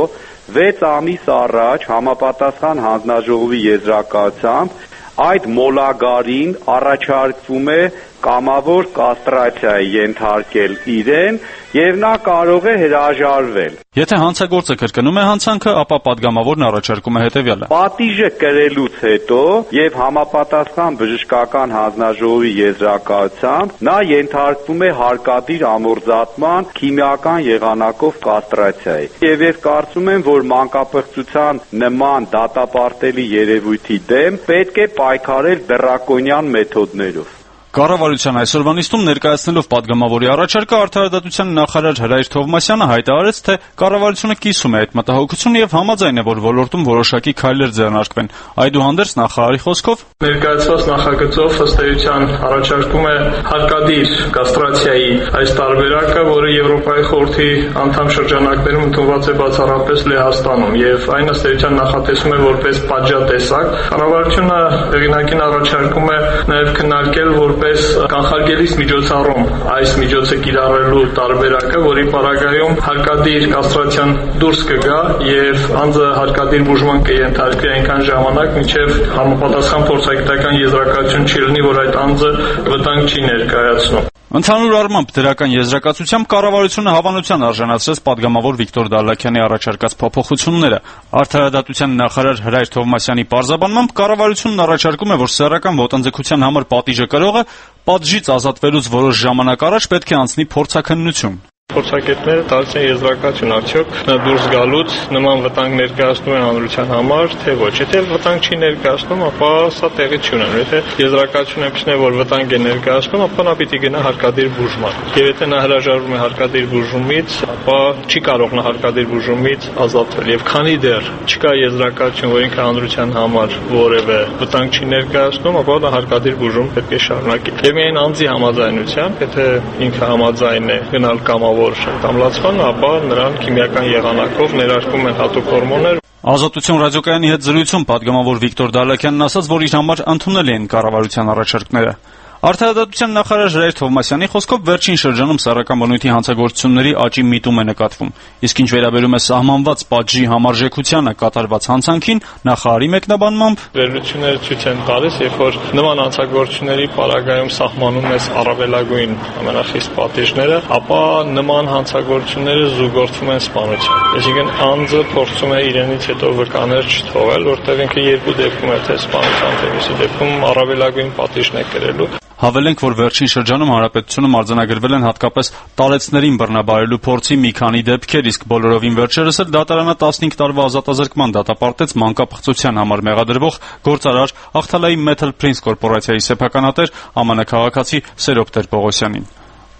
[SPEAKER 19] 6 ամիս առաջ համապատասխան հանձնաժողովի եզրակացությամբ այդ մոլագարին առաջարկվում է կամավոր կաստրացիայի ենթարկել իրեն եւ նա կարող է հրաժարվել։
[SPEAKER 18] Եթե հանցագործը կրկնում է հանցանքը, ապա падգամավորն առաջարկում է հետեւյալը.
[SPEAKER 19] Պատիժը կրելուց հետո եւ համապատասխան բժշկական հանձնաժողովի եզրակացությամբ նա ենթարկվում է հարկադիր ամորձատման քիմիական եղանակով կաստրացիայի։ Եվ ես կարծում եմ, որ մանկապղծության նման դատապարտելի երևույթի դեմ պետք է պայքարել դրակոնյան մեթոդներով։
[SPEAKER 18] Կառավարության այսօրվա նիստում ներկայացնելով падգամավորի առաջարկը Արդարադատության նախարար Հրայր Թովմասյանը հայտարարեց, թե կառավարությունը կիսում է այդ մտահոգությունը եւ համաձայն է, որ ոլորտում որոշակի քայլեր ձեռնարկվեն։ Այդուհանդերձ նախարարի խոսքով
[SPEAKER 20] ներկայացված նախագծով ըստ էության առաջարկում է հարկադիր կաստրացիայի այս տարբերակը, որը Եվրոպայի խորհրդի անդամ շրջանակներում ընդունված է բացառապես Լեհաստանում եւ այն ըստ էության նախատեսում է որպես պատժատեսակ։ Կառավարությունը հեղինակին առաջարկում է նաեւ քննարկել որպես կանխարգելիչ միջոցառում այս միջոցը կիրառելու տարբերակը, որի պարագայում հարկադիր կաստրացիան դուրս կգա եւ անձը հարկադիր բուժման կենթարկվի այնքան ժամանակ, մինչեւ համապատասխան փորձագիտական եզրակացություն չի լինի, որ այդ անձը վտանգ չի ներկայացնում։
[SPEAKER 18] Ընդհանուր առմամբ դրական եզրակացությամբ կառավարությունը հավանության արժանացրեց падգամավոր Վիկտոր Դալլաքյանի առաջարկած փոփոխությունները։ Արդարադատության նախարար Հրայր Թովմասյանի պարզաբանմամբ կառավարությունն առաջարկում է, որ սեռական ոտնձգության համար պատիժը կրողը պատժից ազատվելուց որոշ ժամանակ առաջ պետք է անցնի փորձաքննություն։
[SPEAKER 20] Փորձագետները տալիս են եզրակացություն, արդյոք նա դուրս գալուց նման վտանգ ներկայացնում է հանրության համար, թե ոչ։ Եթե վտանգ չի ներկայացնում, ապա սա տեղի չունի։ Եթե եզրակացությունը այնպեսին է, որ վտանգ է ներկայացնում, ապա նա պիտի գնա հարկադիր բուժման։ Եվ եթե նա հրաժարվում է հարկադիր բուժումից, ապա չի կարող նա հարկադիր բուժումից ազատվել։ Եվ քանի դեռ չկա եզրակացություն, որ ինքը հանրության համար որևէ վտանգ չի ներկայացնում, ապա նա հարկադիր բուժում պետք է շարունակի։ Եվ միայն անձի համաձայնությամբ, եթե ինքը համաձայն է գնալ կամավոր ամլացման, ապա նրան քիմիական եղանակով ներարկում են հատուկ հորմոններ։
[SPEAKER 18] Ազատություն ռադիոկայանի հետ զրույցում падգամավոր Վիկտոր Դալլաքյանն ասաց, որ իր համար ընդունել են կառավարության առաջարկները։ Արդարադատության նախարար Հրայր Թովմասյանի խոսքով վերջին շրջանում սեռական բնույթի հանցագործությունների աճի միտում է նկատվում։ Իսկ ինչ վերաբերում է սահմանված պատժի համարժեքությանը կատարված հանցանքին, նախարարի մեկնաբանմամբ
[SPEAKER 20] վերլուծությունները ցույց են տալիս, երբ որ նման հանցագործությունների պարագայում սահմանում ես առավելագույն ամենախիստ պատիժները, ապա նման հանցագործությունները զուգորդվում են սպանությամբ։ Այսինքն անձը փորձում է իրենից հետո վկաներ չթողել, որտեղ ինքը երկու դեպքում է թե սպանության, թե մյուսի դեպքում առավելագույն պատիժն է կրելու։
[SPEAKER 18] Հավելենք, որ վերջին շրջանում հանրապետությունում արձանագրվել են հատկապես տարեցներին բռնաբարելու փորձի մի քանի դեպքեր, իսկ բոլորովին վերջերս էլ դատարանը 15 տարվա ազատազրկման դատապարտեց մանկապղծության համար մեղադրվող գործարար Ախթալայի Metal Prince կորպորացիայի սեփականատեր ԱՄՆ քաղաքացի Սերոբ Տեր-Պողոսյանին։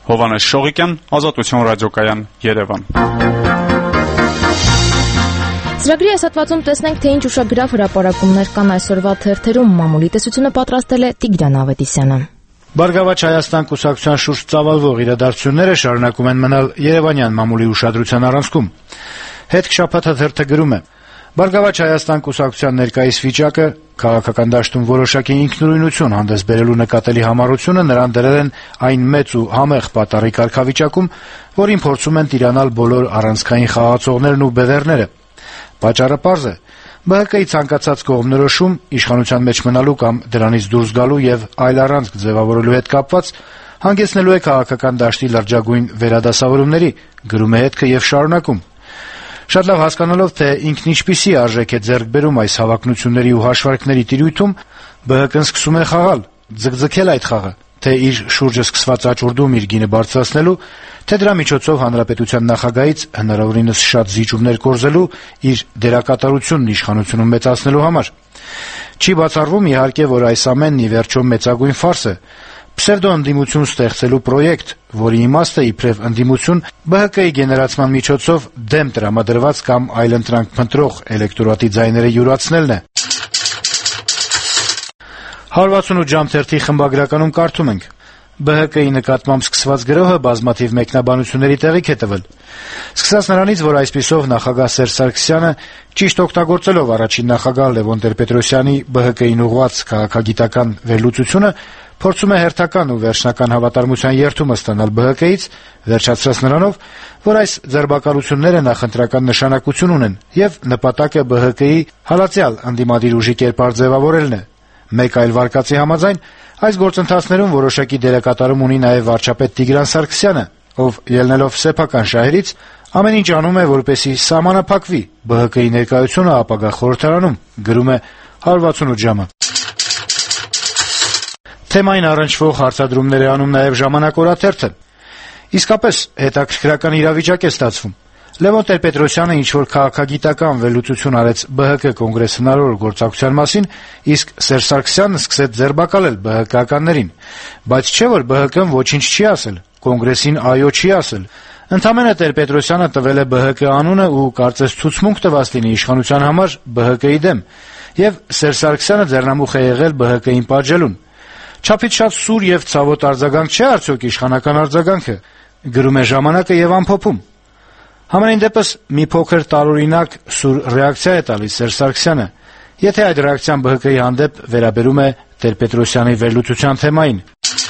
[SPEAKER 18] Հովհաննես Շողիկյան, Ազատություն ռադիոկայան, Երևան։
[SPEAKER 1] Ծրագրի այս հատվածում տեսնենք, թե ինչ ուշագրավ հրապարակումներ կան այսօրվա թերթերում։ Մամուլի տեսությունը պատրաստել է Տիգրան Ավետիսյանը։
[SPEAKER 4] Բարգավաճ Հայաստան կուսակցության շուրջ ծավալվող իրադարձությունները շարունակում են մնալ Երևանյան մամուլի ուշադրության առանցքում։ Հետք շաբաթը թերթը գրում է. Բարգավաճ Հայաստան կուսակցության ներկայիս վիճակը, քաղաքական դաշտում որոշակի ինքնուրույնություն հանդես բերելու նկատելի համառությունը նրան դրել են այն մեծ ու համեղ պատառի կարգավիճակում, որին փորձում են տիրանալ բոլոր առանցքային խաղացողներն ու բևեռները։ Պատճառը պարզ է. ԲՀԿ-ի ցանկացած կողմնորոշում իշխանության մեջ մնալու կամ դրանից դուրս գալու եւ այլ առանցք ձևավորելու հետ կապված հանգեցնելու է քաղաքական դաշտի լրջագույն վերադասավորումների, գրում է հետքը եւ շարունակում. Շատ լավ հասկանալով, թե ինքն ինչպիսի արժեք է ձեռք բերում այս հավակնությունների ու հաշվարկների տիրույթում, ԲՀԿ-ն սկսում է խաղալ, ձգձգել այդ խաղը, թե իր շուրջը սկսված աճուրդում իր գինը բարձրացնելու, թե դրա միջոցով հանրապետության նախագահից հնարավորինս շատ զիջումներ կորզելու, իր դերակատարությունն իշխանությունում մեծացնելու համար։ Չի բացառվում իհարկե, որ այս ամենն ի վերջո մեծագույն ֆարս է, պսևդոընդդիմություն ստեղծելու պրոյեկտ, որի իմաստը իբրև ընդդիմություն ԲՀԿ-ի գեներացման միջոցով դեմ տրամադրված կամ այլընտրանք փնտրող էլեկտորատի ձայները յուրացնելն է։ 168 ժամ թերթի խմբագրականում կարդում ենք. ԲՀԿ-ի նկատմամբ սկսված գրոհը բազմաթիվ մեկնաբանությունների տեղիք է տվել։ Սկսած նրանից, որ այսպիսով նախագահ Սերժ Սարգսյանը ճիշտ օգտագործելով առաջին նախագահ Լևոն Տեր-Պետրոսյանի ԲՀԿ-ին ուղղված քաղաքագիտական վերլուծությունը փորձում է հերթական ու վերջնական հավատարմության երդումը ստանալ ԲՀԿ-ից, վերջացրած նրանով, որ այս ձերբակալությունները նախընտրական նշանակություն ունեն եւ նպատակը ԲՀԿ-ի հալածյալ ընդդիմադիր ուժի կերպար ձևավորելն է։ Մեկ այլ վարկածի համաձայն այս գործընթացներում որոշակի դերակատարում ունի նաեւ վարչապետ Տիգրան Սարգսյանը, ով ելնելով սեփական շահերից ամեն ինչ անում է, որպեսզի սահմանափակվի ԲՀԿ-ի ներկայությունը ապագա խորհրդարանում, գրում է 168 ժամը։ Թեմային առնչվող հարցադրումներ է անում նաեւ Ժամանակ օրաթերթը։ Իսկապես հետաքրքրական իրավիճակ է ստացվում։ Լևոն Տեր-Պետրոսյանը ինչ-որ քաղաքագիտական վերլուծություն արեց ԲՀԿ կոնգրես հնարավոր գործակցության մասին, իսկ Սերժ Սարգսյանը սկսեց ձերբակալել ԲՀԿ-ականներին։ Բայց չէ՞ որ ԲՀԿ-ն ոչինչ չի ասել, կոնգրեսին այո չի ասել։ Ընդամենը Տեր-Պետրոսյանը տվել է ԲՀԿ անունը ու կարծես ցուցմունք տված լինի իշխանության համար ԲՀԿ-ի դեմ, եւ Սերժ Սարգսյանը ձեռնամուխ է եղել ԲՀԿ-ին պատժելուն։ Չափից շատ սուր եւ ցավոտ արձագանք չէ արդյոք իշխանական արձագանքը, գրում է Ժամանակը եւ ամփոփում։ Համենայն դեպս մի փոքր տարօրինակ սուր ռեակցիա է տալիս Սերժ Սարգսյանը, եթե այդ ռեակցիան ԲՀԿ-ի հանդեպ վերաբերում է Տեր-Պետրոսյանի վերլուծության թեմային։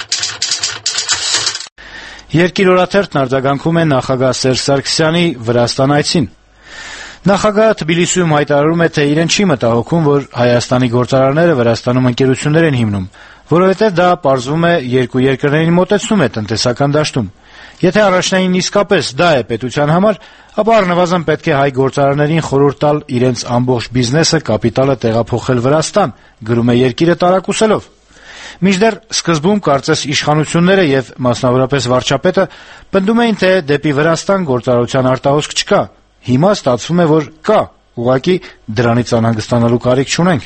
[SPEAKER 4] Երկիր օրաթերթն արձագանքում է նախագահ Սերժ Սարգսյանի Վրաստան այցին։ Նախագահը Թբիլիսիում հայտարարում է, թե իրեն չի մտահոգում, որ Հայաստանի գործարարները Վրաստանում ընկերություններ են հիմնում, որովհետև դա պարզվում է երկու երկրներին մոտեցնում է տնտեսական դաշտում։ Եթե առաջնային իսկապես դա է պետության համար, ապա առնվազն պետք է հայ գործարարներին խորհուրդ տալ իրենց ամբողջ բիզնեսը, կապիտալը տեղափոխել Վրաստան, գրում է Երկիրը տարակուսելով։ Մինչդեռ սկզբում կարծես իշխանությունները եւ մասնավորապես վարչապետը պնդում էին, թե դեպի Վրաստան գործարարության արտահոսք չկա։ Հիմա ստացվում է, որ կա, ուղղակի դրանից անհանգստանալու կարիք չունենք։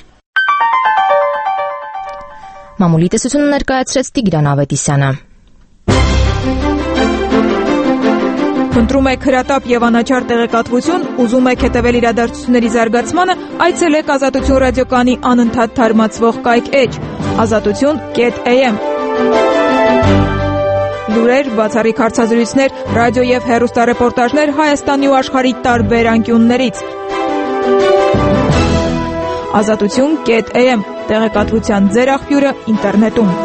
[SPEAKER 1] Մամուլի տեսությունը ներկայացրեց Տիգրան Ավետիսյանը։
[SPEAKER 6] Փնտրում եք հրատապ եւ անաչառ տեղեկատվություն, ուզում եք հետևել իրադարձությունների զարգացմանը, այցելեք Ազատություն ռադիոկայանի անընդհատ թարմացվող կայք էջ azatutyon.am։ Լուրեր, բացառիկ հարցազրույցներ, ռադիո եւ հեռուստառեպորտաժներ Հայաստանի ու աշխարհի տարբեր անկյուններից։ azatutyon.am տեղեկատվության ձեր աղբյուրը ինտերնետում։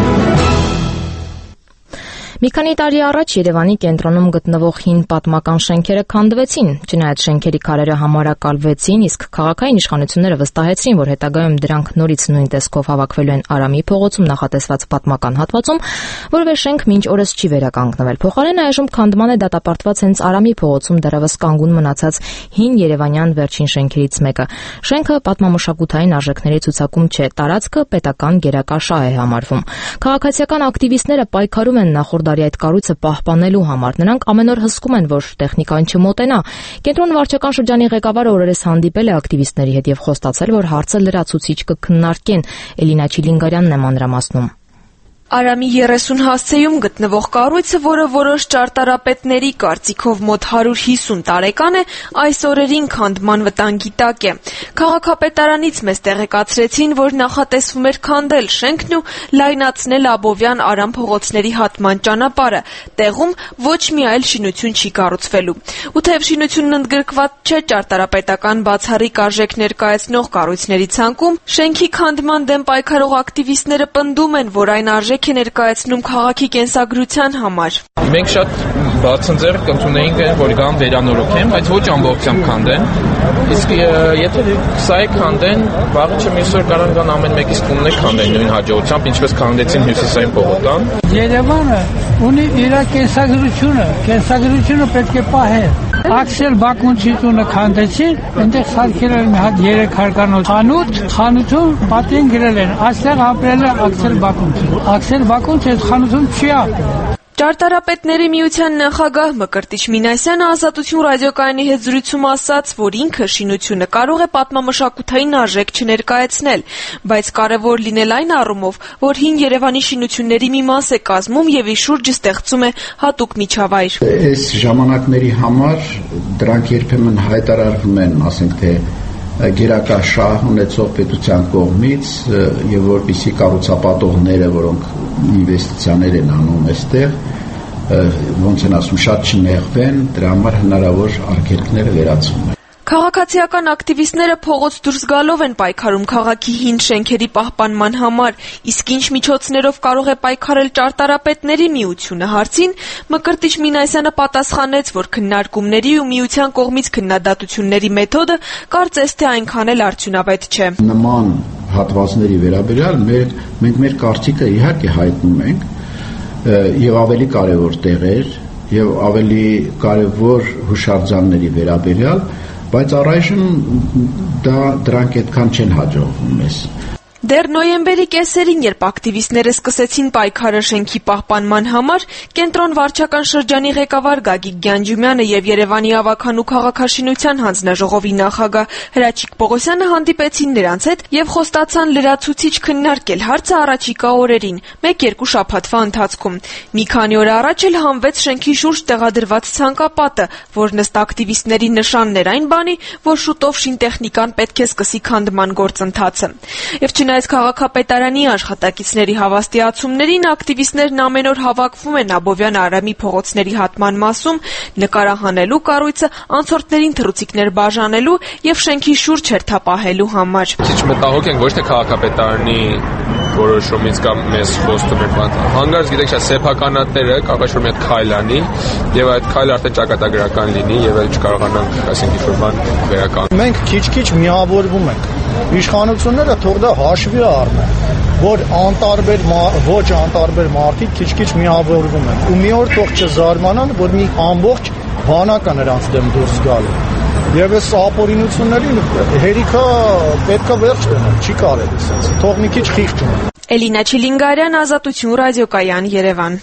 [SPEAKER 1] Մի քանի տարի առաջ Երևանի կենտրոնում գտնվող հին պատմական շենքերը քանդվեցին, չնայած շենքերի քարերը համարակալվեցին, իսկ քաղաքային իշխանությունները վստահեցրին, որ հետագայում դրանք նորից նույն տեսքով հավաքվելու են Արամի փողոցում նախատեսված պատմական հատվածում, որովհետև շենք մինչ օրս չի վերականգնվել։ Փոխարենն այժմ քանդման է դատապարտված հենց Արամի փողոցում դեռևս կանգուն մնացած հին երևանյան վերջին շենքերից մեկը։ Շենքը պատմամշակութային արժեքների ցուցակում չէ, տարածքը պետական գերակա շահ է համարվում։ Քաղաքացիական ակտիվիստները պայքարում են նախորդ դարի այդ կառույցը պահպանելու համար։ Նրանք ամեն օր հսկում են, որ տեխնիկան չմոտենա։ Կենտրոն վարչական շրջանի ղեկավարը օրերս հանդիպել է ակտիվիստների հետ եւ խոստացել, որ հարցը լրացուցիչ կքննարկեն։ Էլինա Չիլինգարյանն է մանրամասնում։
[SPEAKER 21] Արամի 30 հասցեում գտնվող կառույցը, որը որոշ ճարտարապետների կարծիքով մոտ 150 տարեկան է, այս օրերին քանդման վտանգի տակ է։ Քաղաքապետարանից մեզ տեղեկացրեցին, որ նախատեսվում էր քանդել շենքն ու լայնացնել Աբովյան Արամ փողոցների հատման ճանապարհը։ Տեղում ոչ մի այլ շինություն չի կառուցվելու։ Ու թեև շինությունն ընդգրկված չէ ճարտարապետական բացառիկ արժեք ներկայացնող կառույցների ցանկում, շենքի քանդման դեմ պայքարող ակտիվիստները պնդում են, որ այն արժեք է ներկայացնում քաղաքի կենսագրության համար։
[SPEAKER 22] Մենք շատ բացընձեռ կընդունեինք, որ գան վերանորոգեն, բայց ոչ ամբողջությամբ քանդեն։ Իսկ եթե սա է քանդեն, վաղը չէ մյուս օր կարող գան ամեն մեկից տունն է քանդեն նույն հաջողությամբ, ինչպես քանդեցին Հյուսիսային պողոտան։
[SPEAKER 23] Երևանը ունի իր կենսագրությունը պետք է պահել։ Աքսել Բակունցի տունը քանդեցին, այնտեղ սարքել են մի հատ 3 հարկանոց խանութում պատին գրել են, այստեղ ապրել է Աքսել Բակունցը։ Աքսել Բակունցը այդ խանութում չի ապրել։
[SPEAKER 21] Ճարտարապետների միության նախագահ Մկրտիչ Մինասյանը Ազատություն ռադիոկայանի հետ զրույցում ասաց, որ ինքը շինությունը կարող է պատմամշակութային արժեք չներկայացնել, բայց կարևոր լինել այն առումով, որ հին Երևանի շինությունների մի մաս է կազմում եւ իր շուրջը ստեղծում է հատուկ միջավայր։
[SPEAKER 24] Այս ժամանակների համար դրանք երբեմն հայտարարվում են, ասենք թե գերակա շահ ունեցող պետության կողմից եւ որպիսի կառուցապատողները, որոնք ինվեստիցիաներ են անում այստեղ, ոնց են ասում, շատ չնեղվեն, դրա համար հնարավոր արգելքները վերացվում են։
[SPEAKER 21] Քաղաքացիական ակտիվիստները փողոց դուրս գալով են պայքարում քաղաքի հին շենքերի պահպանման համար, իսկ ինչ միջոցներով կարող է պայքարել ճարտարապետների միությունը հարցին, Մկրտիչ Մինասյանը պատասխանեց, որ քննարկումների ու միության կողմից քննադատությունների մեթոդը կարծես թե այնքան էլ արդյունավետ չէ։
[SPEAKER 24] Նման հատվածների վերաբերյալ մենք մեր կարծիքը իհարկե հայտնում ենք եւ ավելի կարեւոր տեղեր եւ ավելի կարեւոր հուշարձանների վերաբերյալ, բայց առայժմ դրանք այդքան չեն հաջողվում մեզ։
[SPEAKER 21] Դեռ նոյեմբերի կեսերին, երբ ակտիվիստները սկսեցին պայքարը շենքի պահպանման համար, Կենտրոն վարչական շրջանի ղեկավար Գագիկ Գյանջումյանը եւ Երևանի ավագանու քաղաքաշինության հանձնաժողովի նախագահ Հրաչիկ Պողոսյանը հանդիպեցին նրանց հետ եւ խոստացան լրացուցիչ քննարկել հարցը առաջիկա օրերին, 1-2 շաբաթվա ընթացքում։ Մի քանի օր առաջ էլ հանվեց շենքի շուրջ տեղադրված ցանկապատը, որն ըստ ակտիվիստների նշանն էր այն բանի, որ շուտով շինտեխնիկան պետք է սկսի քանդման գործընթացը։ Եվ Այս քաղաքապետարանի աշխատակիցների հավաստիացումներին ակտիվիստներն ամեն օր հավաքվում են Աբովյան Արամի փողոցների հատման մասում, նկարահանելու կառույցը, անցորդներին թռուցիկներ բաժանելու եւ շենքի շուրջ հերթապահելու համար։
[SPEAKER 22] Քիչ մտահոգ ենք ոչ թե քաղաքապետարանի որոշումից կամ մեզ խոստում են բան։ Հանգարց գիտեք, սեփականատերը կարող է շուտ մի հատ քայլ անի եւ այդ քայլը արդեն ճակատագրական լինի եւ էլ չկարողանանք, ասենք, ինչ-որ բան վերականգնել։
[SPEAKER 25] Մենք քիչ-քիչ միավորվում ենք։ Իշխանությունները թող դա հաշվի առնեն, որ ոչ անտարբեր մարդիկ քիչ-քիչ միավորվում են։ Ու մի օր թող չզարմանան, որ մի ամբողջ բանակ է նրանց դեմ դուրս գալու։ Եվ այս ապօրինություններին հերիքա պետքա վերջ դնել, չի կարելի ասած։ Թող մի քիչ խիղճում։
[SPEAKER 21] Էլինա Չիլինգարյան, Ազատություն ռադիոկայան, Երևան։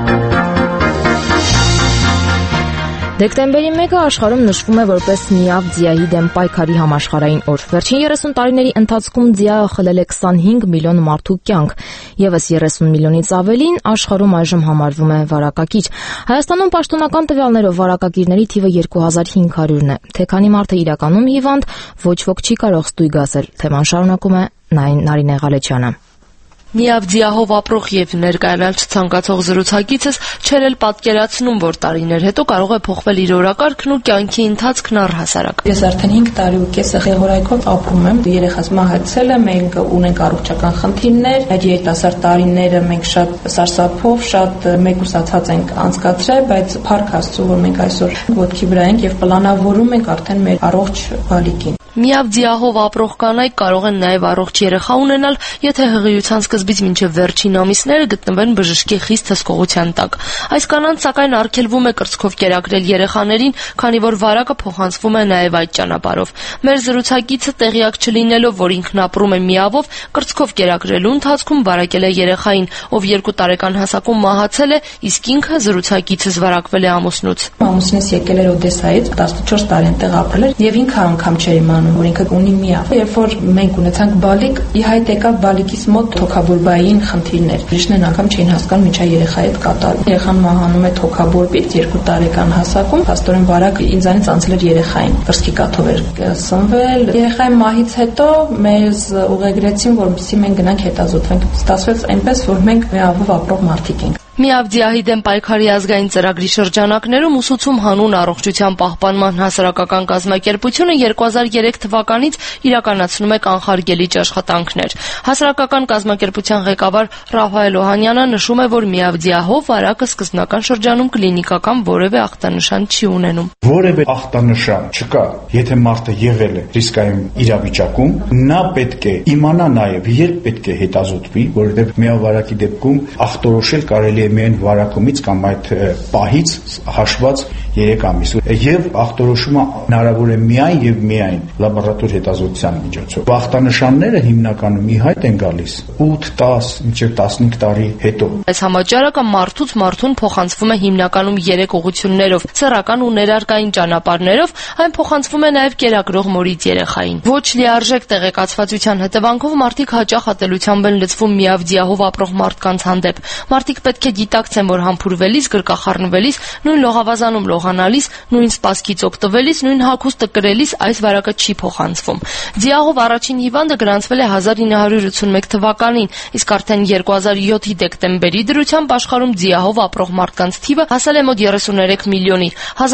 [SPEAKER 1] Դեկտեմբերի 1-ը աշխարհում նշվում է որպես ՄԻԱՎ ձիայի դեմ պայքարի համաշխարհային օր։ Վերջին 30 տարիների ընթացքում ձիայը խլել է 25 միլիոն մարդու կյանք, եւս 30 միլիոնից ավելին աշխարհում այժմ համարվում է վարակակիր։ Հայաստանում պաշտոնական տվյալներով վարակակիրների թիվը 2500-ն է։ Թե քանի մարդ է իրականում հիվանդ, ոչ ոք չի կարող ստույգ ասել։ Թեման շարունակում է Նարինե Ղալեչյանը։
[SPEAKER 26] Միավ ձիահով ապրող եւ ներկայանալ չցանկացող զրուցակիցս չէր էլ պատկերացնում, որ տարիներ հետո կարող է փոխվել իր օրակարգն ու կյանքի ընթացքն առհասարակ։
[SPEAKER 27] Ես արդեն 5 տարի ու կես հեղորայքով ապրում եմ, երեխաս մահացել է, մենք ունենք առողջական խնդիրներ, այդ երիտասարդ տարիները մենք շատ սարսափով, շատ մեկուսացած ենք անցկացրել, բայց փառք Աստծո, որ մենք այսօր ոտքի վրա ենք եւ պլանավորում ենք արդեն մեր առողջ բալիկին։
[SPEAKER 26] Միավ ձիահով ապրող կանայք կարող են նաև առողջ երեխա ունենալ, եթե հղիության սկզբից մինչև վերջին ամիսները գտնվեն բժշկի խիստ հսկողության տակ։ Այս կանանց սակայն արգելվում է կրծքով կերակրել երեխաներին, քանի որ վարակը փոխանցվում է նաև այդ ճանապարհով։ Մեր զրուցակիցը տեղյակ չլինելով, որ ինքն ապրում է միավով, կրծքով կերակրելու ընթացքում վարակել է երեխային, ով 2 տարեկան հասակում մահացել է, իսկ ինքը զրուցակիցս վարակվել է ամուսնուց։
[SPEAKER 27] Ամուսինս եկել էր Օդեսայից, 14 տարի այնտեղ ապրել էր եւ ինքը անգամ չէր իմանում, անում, որ ինքը ունի միավ։ Երբ որ մենք ունեցանք բալիկ, ի հայտ եկավ բալիկիս մոտ թոքաբորբային խնդիրներ։ Բժիշկներն անգամ չէին հասկանում ինչա երեխայի հետ կատարում։ Երեխան մահանում է թոքաբորբից 2 տարեկան հասակում, փաստորեն վարակ ինձանից անցել էր երեխային, կրծքի կաթով էր սնվել։ Երեխայի մահից հետո մեզ ուղեգրեցին, որպեսզի մենք գնանք հետազոտվենք։ Ստացվեց այնպես, որ մենք միավով ապրող մարդիկ ենք։
[SPEAKER 26] Միավ դիահի դեմ պայքարի ազգային ծրագրի շրջանակներում ուսուցում հանուն առողջության պահպանման հասարակական կազմակերպությունը 2003 թվականից իրականացնում է կանխարգելիչ աշխատանքներ։ Հասարակական կազմակերպության ղեկավար Ռաֆայել Օհանյանը նշում է, որ միավ դիահով վարակը սկզբնական շրջանում կլինիկական որևէ ախտանշան չի ունենում։
[SPEAKER 2] Որևէ ախտանշան չկա, եթե մարդը եղել է ռիսկային իրավիճակում, նա պետք է իմանա նաև երբ պետք է հետազոտվի, որովհետև միավարակի դեպքում ախտորոշել կարելի միայն վարակումից կամ այդ պահից հաշված 3 ամիս եւ ախտորոշումը հնարավոր է միայն եւ միայն լաբորատոր հետազոտության միջոցով։ Ախտանշանները հիմնականում ի հայտ են գալիս 8, 10, մինչեւ 15 տարի հետո։
[SPEAKER 26] Այս համաճարակը մարդուց մարդուն փոխանցվում է հիմնականում 3 ուղղություններով՝ սեռական ու ներարկային ճանապարհներով, այն փոխանցվում է նաեւ կերակրող մորից երեխային։ Ոչ լիարժեք տեղեկացվածության հետևանքով մարդիկ հաճախ ատելությամբ են լցվում միավ դիահով ապրող մարդկանց հանդեպ։ Մարդիկ պետք է գիտակցեն, որ համբուրվելիս, գրկախառնվելիս, նույն լողավազանում լողանալիս, նույն սպասքից օգտվելիս, նույն հագուստը կրելիս այս վարակը չի փոխանցվում։ Դիահով առաջին հիվանդը գրանցվել է 1981 թվականին, իսկ արդեն 2007-ի դեկտեմբերի դրությամբ աշխարհում դիահով ապրող մարդկանց թիվը հասել է մոտ 33 միլիոնի։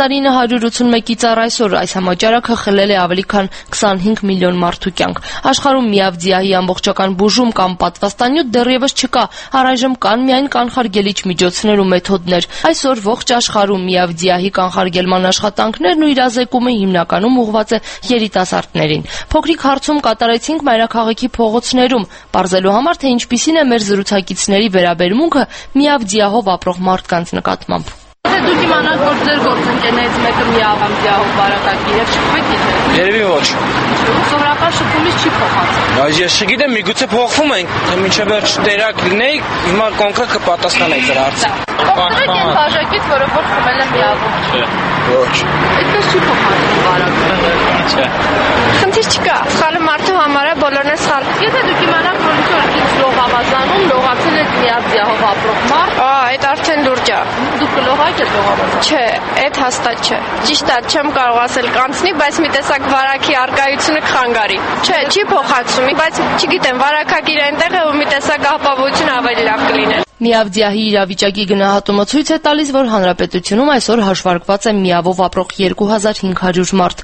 [SPEAKER 26] 1981-ից առ այսօր այս համաճարակը խլել է ավելի քան 25 միլիոն մարդու կյանք։ Աշխարհում միավ դիահի ամբողջական բուժում կամ պատվաստանյութ դեռևս չկա, առայժմ կան միայն կանխարգելիչ միջոցներ ու մեթոդներ։ Այսօր ողջ աշխարհում միավ դիահի կանխարգելման աշխատանքներն ու իրազեկումը հիմնականում ուղղված է երիտասարդներին։ Փոքրիկ հարցում կատարեցինք մայրաքաղաքի փողոցներում, ողջելու համար, թե ինչպիսին է մեր զրուցակիցների վերաբերմունքը միավ դիահով ապրող մարդկանց նկատմամբ։ Դուք իմանաք, որ ձեր գործընկերներից մեկը միավ դիահով վարակագիր է, շփվեք իթե։
[SPEAKER 3] Երևի ոչ։
[SPEAKER 26] Սովորական շփումից չի փոխանցվում։
[SPEAKER 3] Բայց ես չգիտեմ, միգուցե փոխվում ենք, թե մինչև վերջ դերակ լինեի, հիմա կոնկրետ կպատասխանեի ձեր հարցին։
[SPEAKER 26] Ողջույն եմ բաժակից, որով որ խմել եմ միավոր։
[SPEAKER 3] Չէ, ոչ։
[SPEAKER 26] Այդպես չի փոխանցվում վարակը։
[SPEAKER 3] Չէ։
[SPEAKER 7] Խնդիր չկա, սխալը մարդու համար է, բոլորն է սխալ։
[SPEAKER 26] Եթե դուք իմանաք, որ ինչ լողավազանում լողացել եք միավ դիահով ապրող մարդ,
[SPEAKER 7] այդ արդեն լուրջ է։
[SPEAKER 26] Դուք կլողայիք այդ լողավազանը։
[SPEAKER 7] Չէ, այդ հաստատ չէ։ Ճիշտ է, չեմ կարող ասել կանցնի, բայց մի տեսակ վարակի արկայությունը կխանգարի։ Չէ, չի փոխանցում, բայց չգիտեմ, վարակագիր այնտեղ է ու մի տեսակ ապահովություն ավելի լավ կլիներ։
[SPEAKER 26] Միավ դիահի իրավիճակի գնահատումը ցույց է տալիս, որ հանրապետությունում այսօր հաշվարկված է միավով ապրող 2500 մարդ։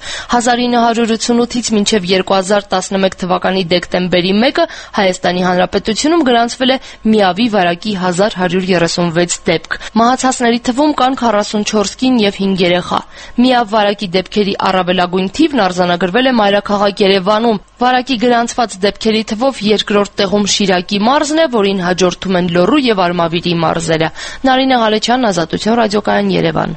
[SPEAKER 26] 1988-ից մինչև 2011 թվականի դեկտեմբերի 1-ը Հայաստանի Հանրապետությունում գրանցվել է միավի վարակի 1136 դեպք։ Մահացածների թվում կան 44 կին եւ 5 երեխա։ Միավ վարակի դեպքերի առավելագույն թիվն արձանագրվել է մայրաքաղաք Երևանում։ Վարակի գրանցված դեպքերի թվով երկրորդ տեղում Շիրակի մարզն է, որին հաջորդում են Լոռու եւ Արմավիրի մարզերը։ Նարինե Ղալեչյան, Ազատություն ռադիոկայան, Երևան։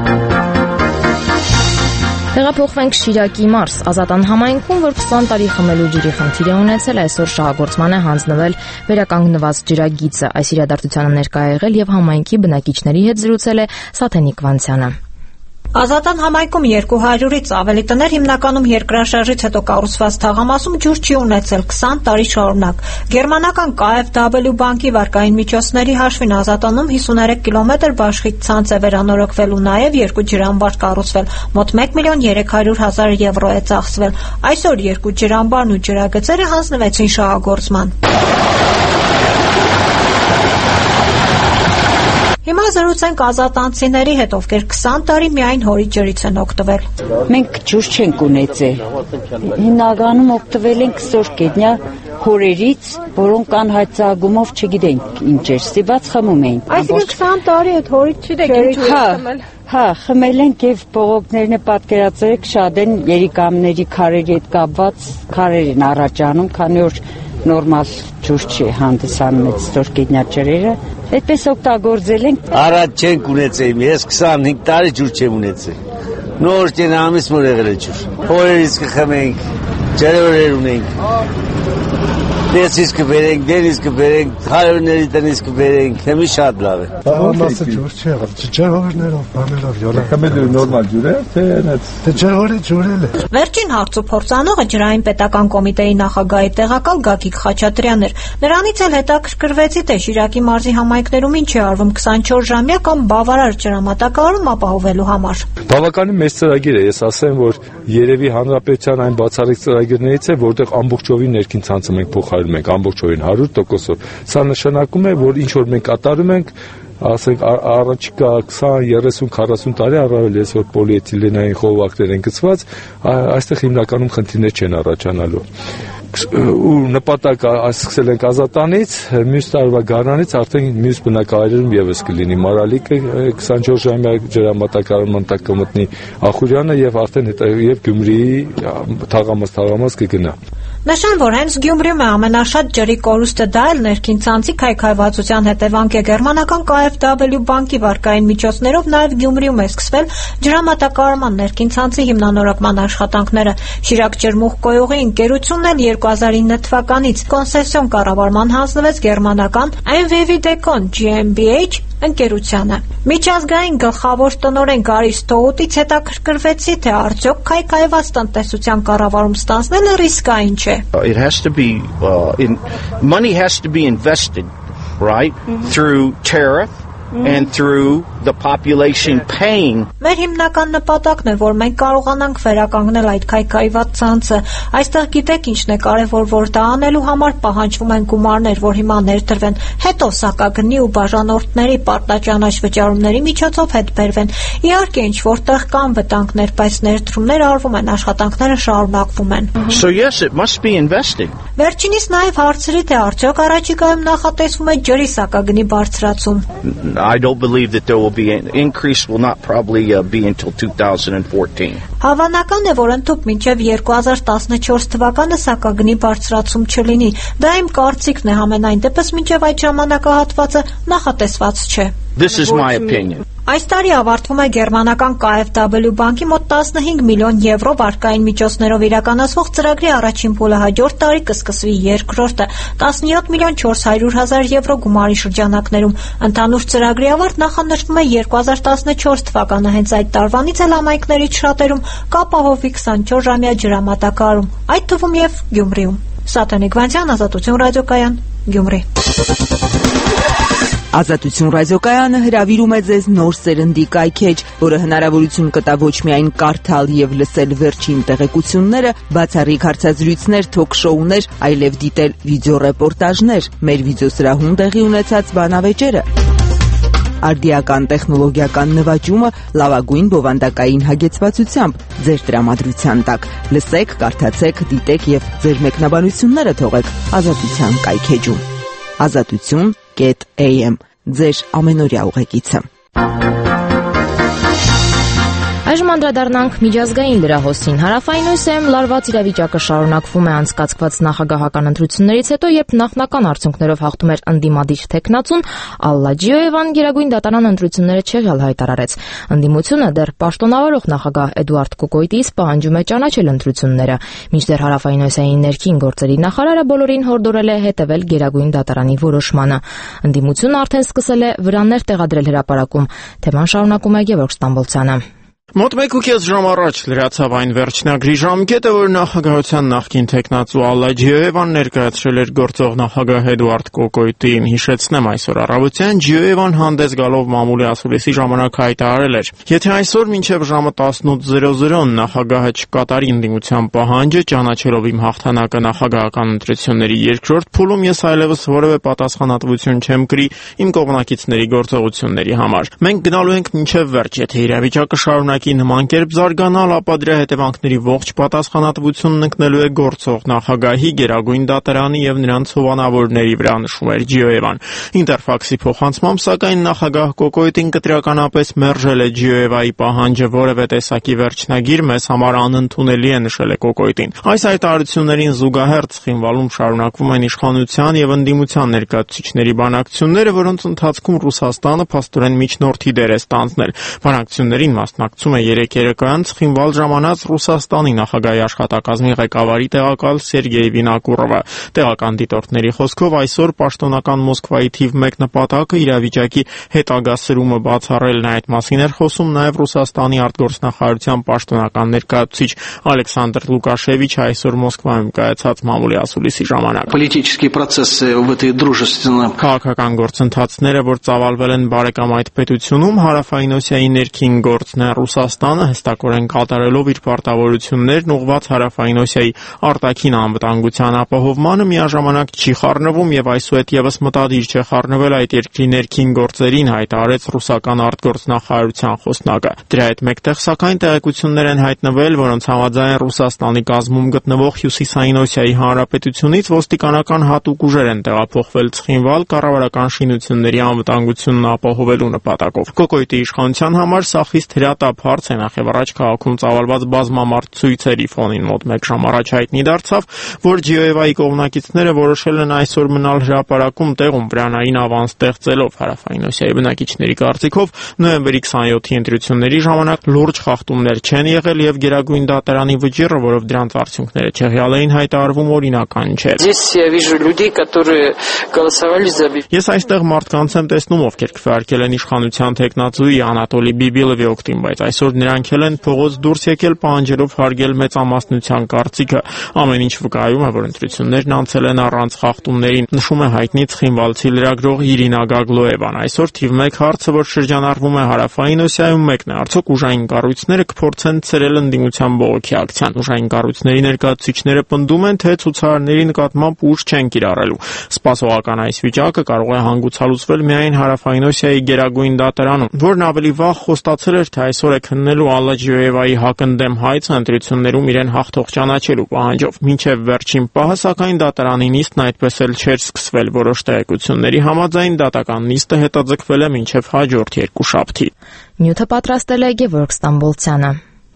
[SPEAKER 1] Տեղափոխվենք Շիրակի մարզ։ Ազատան համայնքում, որ 20 տարի խմելու ջրի խնդիր է ունեցել, այսօր շահագործման է հանձնվել վերականգնված ջրագիծը։ Այս իրադարձությանը ներկայ է եղել եւ համայնքի բնակիչների հետ զրուցել է Սաթենիկ Վանցյանը։
[SPEAKER 8] Ազատան համայնքում 200-ից ավելի տներ հիմնականում երկրաշարժից հետո կառուցված թաղամասում ջուր չի ունեցել 20 տարի շարունակ։ Գերմանական KfW բանկի վարկային միջոցների հաշվին Ազատանում 53 կիլոմետր բաշխիկ ցանց է վերանորոգվել ու նաև 2 ջրամբար կառուցվել, մոտ 1 միլիոն 300,000 եվրո է ծախսվել։ Այսօր 2 ջրամբարն ու ջրագծերը հանձնվեցին շահագործման։ Հիմա զրուցենք ազատանցիների հետ, ովքեր 20 տարի միայն հորի ջրից են օգտվել։
[SPEAKER 9] Մենք ջուր չենք ունեցել։ Հիմնականում օգտվել ենք սորկետնյա հորերից, որոնք անհայտագումով չգիտենք ինչ էր, ստիպված խմում էին։
[SPEAKER 8] Այսինքն 20 տարի այդ հորից չգիտեք ինչ ջուր խմել։
[SPEAKER 9] Հա, խմել ենք եւ բողոքներն է պատկերացրեք շատ են երիկամների քարերի հետ կապված քարեր են առաջանում, քանի որ նորմալ ջուր չի հանդիսանում այդ ստորկետնյա ջրերը, այդպես օգտագործել ենք։
[SPEAKER 11] Առաջ չենք ունեցել, ես 25 տարի ջուր չեմ ունեցել։ Նոր ամիս մոր եղել է ջուր։ Հորերից կխմենք, ջրերներ ունենք։ Ներսից կբերենք, դերից կբերենք, հարևանների տնից կբերենք, հիմի շատ լավ է։
[SPEAKER 5] Բանասը ջուր չի եղել, ջրհորներով, բաներով յոլա։
[SPEAKER 10] Կամեդի նորմալ ջուր է, թե այնց։
[SPEAKER 5] Ջրհորը ջուրել է։
[SPEAKER 8] Վերջին հարց ու փորձանողը ջրային պետական կոմիտեի նախագահի տեղակալ Գագիկ Խաչատրյանն էր։ Նրանից էլ հետաքրքրվեցի, թե Շիրակի մարզի համայնքներում ինչ է արվում 24-ժամյա կամ բավարար ջրամատակարարում ապահովելու համար։
[SPEAKER 10] Բավականին մեծ ծրագիր է, ես ասեմ, որ երևի հանրապետության այն բացառիկ ծրագրերից է, որտեղ ամբողջովին ներքին ցանցը մենք փոխարինում ենք ամբողջովին 100%-ով։ Սա նշանակում է, որ ինչ որ մենք կատարում ենք, ասենք առաջիկա 20, 30, 40 տարի առավել ես որ պոլիէթիլենային խողովակներ են գծված, այստեղ հիմնականում խնդիրներ չեն առաջանալու։ Ու նպատակ սկսել ենք Ազատանից, մյուս տարվա գարնանից արդեն մյուս բնակավայրերում եւս կլինի Մարալիկը 24 ժամյա ջրամատակարարման տակ կմտնի Ախուրյանը եւ արդեն եւ Գյումրիի թաղամաս կգնա։
[SPEAKER 8] Նշան, որ հենց Գյումրիում է ամենաշատ ջրի կորուստը, դա էլ ներքին ցանցի քայքայվածության հետևանք է։ Գերմանական KfW բանկի վարկային միջոցներով նաև Գյումրիում է սկսվել ջրամատակարարման ներքին ցանցի հիմնանորոգման աշխատանքները։ Շիրակ ջրմուղ կոյուղի ընկերությունն էլ 2009 թվականից կոնսեսիոն կառավարման հանձնվեց գերմանական MVV Decon GmbH ընկերությանը։ Միջազգային գլխավոր տնօրեն Գարի Ստոուտից հետաքրքրվեցի, թե արդյոք քայքայված տնտեսության կառավարում ստանձնելը ռիսկային չէ։
[SPEAKER 12] It has to be money has to be invested, right? Through tariff and through the population paying.
[SPEAKER 8] Մեր հիմնական նպատակն է, որ մենք կարողանանք վերականգնել այդ քայքայված ցանցը։ Այստեղ գիտեք ինչն է կարևոր, որ դա անելու համար պահանջվում են գումարներ, որ հիմա ներդրվեն, հետո սակագնի ու բաժանորդների պարտաճանաչ վճարումների միջոցով հետ բերվեն։ Իհարկե ինչ որտեղ կան վտանգներ, բայց ներդրումներ արվում են, աշխատանքները շարունակվում են։
[SPEAKER 12] So yes, it must be invested.
[SPEAKER 8] Վերջինիս նաև հարցրի, թե արդյոք առաջիկայում նախատեսվում է ջրի սակագնի բարձրացում։
[SPEAKER 12] I don't believe that there will be an increase, will not probably be until 2014.
[SPEAKER 8] Հավանական է, որ ընդհուպ մինչև 2014 թվականը սակագնի բարձրացում չլինի։ Դա իմ կարծիքն է, համենայն դեպս մինչև այդ ժամանակահատվածը նախատեսված չէ։
[SPEAKER 12] This is my opinion.
[SPEAKER 8] Այս տարի ավարտվում է գերմանական KfW բանկի մոտ 15 միլիոն եվրո վարկային միջոցներով իրականացվող ծրագրի առաջին փուլը, հաջորդ տարի կսկսվի երկրորդը 17 միլիոն 400 հազար եվրո գումարի շրջանակներում։ Ընդհանուր ծրագրի ավարտ նախանշվում է 2014 թվականը, հենց այդ տարվանից էլ համայնքներից շատերում կապահովվի 24-ժամյա ջրամատակարարում, այդ թվում եւ Գյումրիում։ Սաթենիկ Վանյան, Ազատություն ռադիոկայան, Գյումրի։
[SPEAKER 6] Ազատություն ռադիոկայանը հրավիրում է ձեզ նոր սերնդի կայքեջ, որը հնարավորություն կտա ոչ միայն կարդալ եւ լսել վերջին տեղեկությունները, բացառիկ հարցազրույցներ, թոք-շոուներ, այլև դիտել վիդեոռեպորտաժներ, մեր վիդեոսրահում տեղի ունեցած բանավեճերը, արդիական տեխնոլոգիական նվաճումը լավագույն բովանդակային հագեցվածությամբ ձեր տրամադրության տակ։ Լսեք, կարդացեք, դիտեք եւ ձեր մեկնաբանությունները թողեք Ազատության կայքեջում։ Ազատություն.am ձեր ամենօրյա ուղեկիցը։
[SPEAKER 1] Այժմ անդրադառնանք միջազգային լրահոսին։ Հարավային Օսիայում լարված իրավիճակը շարունակվում է անցկացված նախագահական ընտրություններից հետո, երբ նախնական արդյունքներով հաղթում էր ընդդիմադիր թեկնածուն, Ալլաջիոևան գերագույն դատարան ընտրությունները չեղյալ հայտարարեց։ Ընդդիմությունը դեռ պաշտոնավարող նախագահ Էդուարդ Կուկոյտից պահանջում է ճանաչել ընտրությունները, մինչդեռ Հարավային Օսիայի ներքին գործերի նախարարը բոլորին հորդորել է հետևել գերագույն դատարանի որոշմանը։ Ընդդիմությունը արդեն սկսել է վրաններ տեղադրել հրապարակում։ Թեման շարունակում է Գևորգ Ստամբոլցյանը։
[SPEAKER 14] Մոտ 1.5 ժամ առաջ լրացավ այն վերջնագրի ժամկետը, որ նախագահության նախկին թեկնածու Ալլաջիոևան ներկայացրել էր գործող նախագահ Էդուարդ Կոկոյտին։ Հիշեցնեմ, այսօր առավոտյան Ջիոևան հանդես գալով մամուլի ասուլիսի ժամանակ հայտարարել էր. Եթե այսօր մինչև ժամը 18:00 նախագահը չկատարի ընդդիմության պահանջը, ճանաչելով իմ հաղթանակը նախագահական ընտրությունների երկրորդ փուլում, ես այլևս որևէ պատասխանատվություն չեմ կրի իմ կողմնակիցների գործողությունների համար։ Մենք գնալու ենք մինչև վերջ, եթե իրավիճակը շարունակի նման կերպ զարգանալ, ապա դրա հետևանքների ողջ պատասխանատվությունն ընկնելու է գործող նախագահի, գերագույն դատարանի եւ նրանց հովանավորների վրա, նշում էր Ջիոևան։ Ինտերֆաքսի փոխանցմամբ, սակայն նախագահ Կոկոյտին կտրականապես մերժել է Ջիոևայի պահանջը, որևէ տեսակի վերջնագիր մեզ համար անընդունելի է, նշել է Կոկոյտին։ Այս հայտարարություններին զուգահեռ Ցխինվալում շարունակվում են իշխանության եւ ընդդիմության ներկայացուցիչների բանակցությունները, որոնց ընթացքում Ռուսաստանը փաստորեն միջնորդի դեր է ստանձնել։ Բանակցություններին մասնակցում ասում է երեկ երեկոյան ცხինվալ ժամանած Ռուսաստանի նախագահի աշխատակազմի ղեկավարի տեղակալ Սերգեյ Վինոկուրովը։ Տեղական դիտորդների խոսքով այսօր պաշտոնական Մոսկվայի թիվ 1 նպատակը իրավիճակի հետագա սրումը բացառելն է։ Այդ մասին էր խոսում նաև Ռուսաստանի արտգործնախարարության պաշտոնական ներկայացուցիչ Ալեքսանդր Լուկաշևիչը այսօր Մոսկվայում կայացած մամուլի ասուլիսի ժամանակ։ Քաղաքական գործընթացները, որ ծավալվել են բարեկամայթ պետությունում, Հարավային Օսիայի ներքին գործն է։ Ռուսաստանը հստակորեն կատարելով իր պարտավորություններն ուղղված Հարավային Օսիայի արտաքին անվտանգության ապահովմանը միաժամանակ չի խառնվում եւ այսուհետ եւս մտադիր չէ խառնվել այդ երկրի ներքին գործերին, հայտարարեց ռուսական արտգործնախարարության խոսնակը։ Դրա հետ մեկտեղ սակայն տեղեկություններ են հայտնվել, որոնց համաձայն Ռուսաստանի կազմում գտնվող Հյուսիսային Օսիայի Հանրապետությունից ոստիկանական հատուկ ուժեր են տեղափոխվել Ცხինվալ կառավարական շինությունների անվտանգությունն ապահովելու նպատակով։ Կոկոյտի իշխանության համար սա խիստ հրատապ հարց է, նախևառաջ քաղաքում ծավալված բազմամարդ ցույցերի ֆոնին մոտ 1 ժամ առաջ հայտնի դարձավ, որ Ջիոևայի կողմնակիցները որոշել են այսօր մնալ հրապարակում տեղում վրանային ավան ստեղծելով։ Հարավային Օսիայի բնակիչների կարծիքով նոյեմբերի 27-ի ընտրությունների ժամանակ լուրջ խախտումներ չեն եղել եւ Գերագույն դատարանի վճիռը, որով դրանց արդյունքները չեղյալ էին հայտարարվում, օրինական չէ։ Ես այստեղ մարդկանց եմ տեսնում, ովքեր քվեարկել են իշխանության տեխնացուի Անատոլի Բիբիլովի օգտին, բայց այսօր նրանք են փողոց դուրս եկել պահանջելով հարգել մեծամասնության կարծիքը։ Ամեն ինչ վկայում է, որ ընտրություններն անցել են առանց խախտումների, նշում է հայտնի ცხինվալցի լրագրող Իրինա Գագլոևան։ Այսօր թիվ 1 հարցը, որ շրջանառվում է Հարավային Օսիայում, մեկն է. արդյոք ուժային կառույցները կփորձեն ցրել ընդդիմության բողոքի ակցիան։ Ուժային կառույցների ներկայացուցիչները պնդում են, թե ցուցարարների նկատմամբ ուժ չեն կիրառելու։ Սպասողական այս վիճակը կարող է հանգուցալուծվել միայն Հարավային Օսիայի Գերագույն դատարանում, որն ավելի վաղ խոստացել էր, թե այսօր է քննելու Ալլա Ջիոևայի հակընդդեմ հայցը ընտրություններում իրեն հաղթող ճանաչելու պահանջով։ Մինչև վերջին պահը, սակայն դատարանի նիստն այդպես էլ չէր սկսվել։ Որոշ տեղեկությունների համաձայն դատական նիստը հետաձգվել է մինչև հաջորդ երկուշաբթի։
[SPEAKER 1] Նյութը պատրաստել է Գևորգ Ստամբոլցյանը։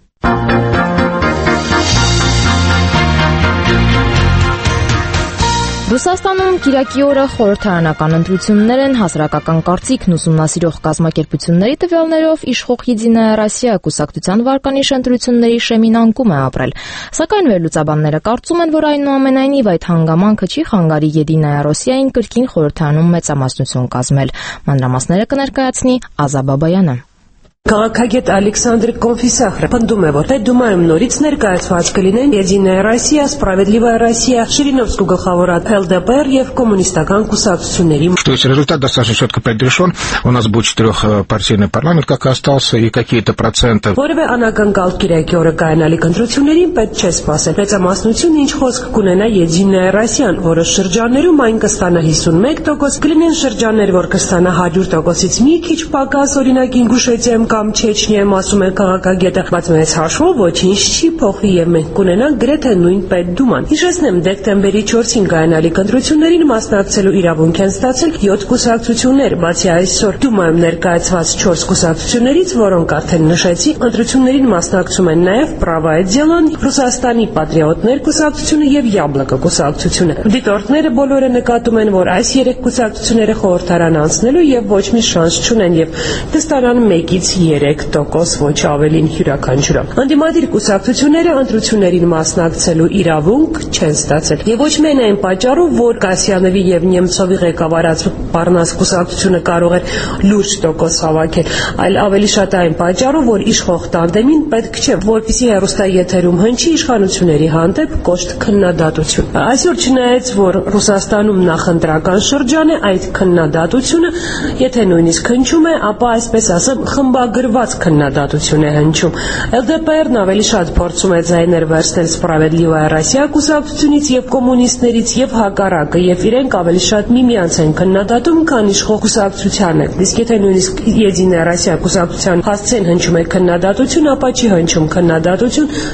[SPEAKER 1] Ռուսաստանում Կիրակի օրը խորհրդարանական ընտրություններ են, հասարակական կարծիքն ուսումնասիրող կազմակերպությունների տվյալներով իշխող Եդինայա Ռոսիա կուսակցության վարկանիշ ընտրությունների շեմին անկում է ապրել։ Սակայն վերլուծաբանները կարծում են, որ այնուամենայնիվ այդ հանգամանքը չի խանգարի Եդինայա Ռոսիային կրկին խորհրդարանում մեծամասնություն կազմել։ Մանրամասները կներկայացնի Ազա Բաբայանը։
[SPEAKER 13] Քաղաքագետ Ալեքսանդր Կոնֆիսախը պնդում է, որ Պետդումայում норից ներկայացված կլինեն Единая Россия, Справедливая Россия, Շիրինովսկու գլխավորած ЛДПР եւ կոմունիստական կուսակցությունների։
[SPEAKER 15] То есть результат достаточно четко предрешен. У нас будет 4-партийный парламент, как и остался, и какие-то проценты.
[SPEAKER 13] Որևէ անակնկալ Կիրակի օրը կայանալիք ընտրություններին պետք չէ սպասել։ Մեծամասնություն ինչ խոսք կունենա Единая Россия-ն, որը շրջաններում այն կստանա 51%, կլինեն շրջաններ, որ կստանա 100%-ից մի քիչ պակաս, օրինակ Ինգուշետիայում կամ Չեչնիայում, ասում է քաղաքագետը, բայց մեծ հաշվով ոչինչ չի փոխվի եւ մենք կունենանք գրեթե նույն Պետդուման։ Հիշեցնեմ, դեկտեմբերի 4-ին կայանալիք ընտրություններին մասնակցելու իրավունք են ստացել 7 կուսակցություններ, բացի այսօր Դումայում ներկայացված 4 կուսակցություններից, որոնք արդեն նշեցի, ընտրություններին մասնակցում են նաեւ Правое дело, Ռուսաստանի Պատրիոտներ կուսակցությունը եւ Яблоко կուսակցությունը։ Դիտորդները բոլորը նկատում են, որ այս 3 կուսակցությունները խորհրդարան անցնելու եւ ոչ մի շանս չունեն եւ կստանան 1-ից 3% ոչ ավելին յուրաքանչյուրը։ Անդիմադիր կուսակցությունները ընտրություններին մասնակցելու իրավունք չեն ստացել։ Եվ ոչ միայն այն պատճառով, որ Կասյանովի եւ Նեմցովի ղեկավարած Պարնաս կուսակցությունը կարող էր լուրջ տոկոս հավաքել, այլ ավելի շատ այն պատճառով, որ իշխող տանդեմին պետք չէ, որպեսզի հեռուստաեթերում հնչի իշխանությունների հանդեպ կոշտ քննադատություն։ Այսօր չնայած, որ Ռուսաստանում նախընտրական շրջան է, այդ քննադատությունը, եթե նույնիսկ հնչում է, ապա այսպես ասեմ խմբագրված քննադատություն է հնչում։ ԼԴՊ-ն ավելի շատ փորձում է ձայներ վերցնել Справедливая Россия կուսակցությունից եւ կոմունիստներից եւ հակառակը, եւ իրենք ավելի շատ միմյանց են քննադատում, քան իշխող կուսակցությանը։ Իսկ եթե նույնիսկ Единая Россия կուսակցության հասցեն հնչում է քննադատություն, ապա չի հնչում քննադատություն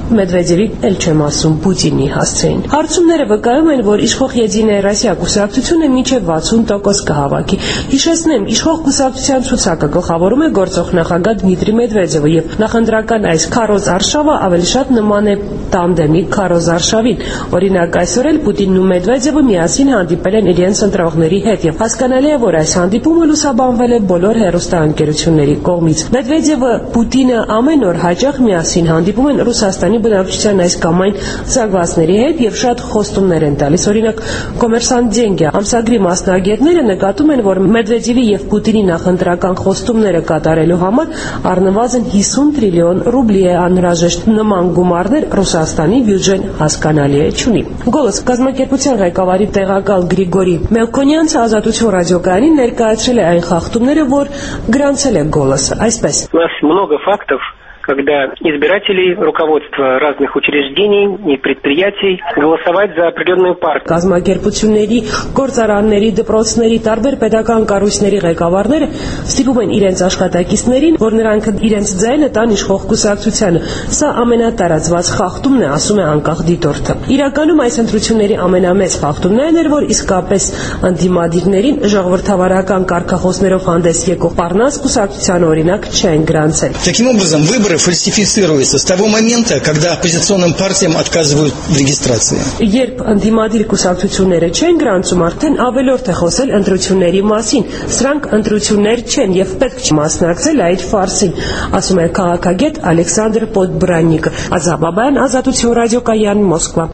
[SPEAKER 13] Մեդվեդևի էլ չեմ ասում Պուտինի հասցեին։ Հարցումները վկայում են, որ իշխող Եդինայա Ռոսիա կուսակցությունը մինչև 60% կհավաքի։ Հիշեցնեմ, իշխող կուսակցության ցուցակը գլխավորում է գործող նախագահ Դմիտրի Մեդվեդևը եւ նախընտրական այս քարոզ արշավը ավելի շատ նման է տանդեմի քարոզ արշավին։ Օրինակ այսօր էլ Պուտինն ու Մեդվեդևը միասին հանդիպել են իրենց ընտրողների հետ եւ հասկանալի է, որ այս հանդիպումը լուսաբանվել է բոլոր հեռուստաընկերությունների կողմից։ Մեդվեդևը, Պուտինը ամեն օր հաճախ միասին հանդիպում են Ռուսաստանի բնակչության այս կամ այն զանգվածների հետ եւ շատ խոստումներ են տալիս։ Օրինակ Կոմերսանտ Դենգյա ամսագրի մասնագետները նկատում են, որ Մեդվեդևի եւ Պուտինի նախընտրական խոստումները կատարելու համար առնվազն 50 տրիլիոն ռուբլի է անհրաժեշտ։ Նման գումարներ Ռուսաստանի բյուջեն հասկանալի է չունի։ Գոլոս կազմակերպության ղեկավարի տեղակալ Գրիգորի Մելքոնյանցը Ազատություն ռադիոկայանին ներկայացրել է այն խախտումները, որ գրանցել է Գոլոսը, այսպես.
[SPEAKER 4] У нас много фактов, когда избиратели, руководство разных учреждений и предприятий голосовать за определенную партию.
[SPEAKER 13] Կազմակերպությունների, գործարանների, դպրոցների, տարբեր պետական կառույցների ղեկավարները ստիպում են իրենց աշխատակիցներին, որ նրանք իրենց ձայնը տան իշխող կուսակցությանը։ Սա ամենատարածված խախտումն է, ասում է անկախ դիտորդը։ Իրականում այս ընտրությունների ամենամեծ խախտումն այն էր, որ իսկապես անդիմադիրներին ժողովրդավարական կարգախոսներով հանդես եկող Պառնաս կուսակցության օրինակ չեն գրանցել։
[SPEAKER 16] Таким образом, выборы фальсифицируются с того момента, когда оппозиционным партиям отказывают в регистрации.
[SPEAKER 13] Երբ անդիմադիր կուսակցությունները չեն գրանցում, արդեն ավելորդ է խոսել ընտրությունների մասին։ Սրանք ընտրություններ չեն եւ պետք չի մասնակցել այդ ֆարսին, ասում է քաղաքագետ Ալեքսանդր Պոդբրաննիկը։ Ազաբաբայան, Ազատություն ռադիոկայան, Մոսկվա։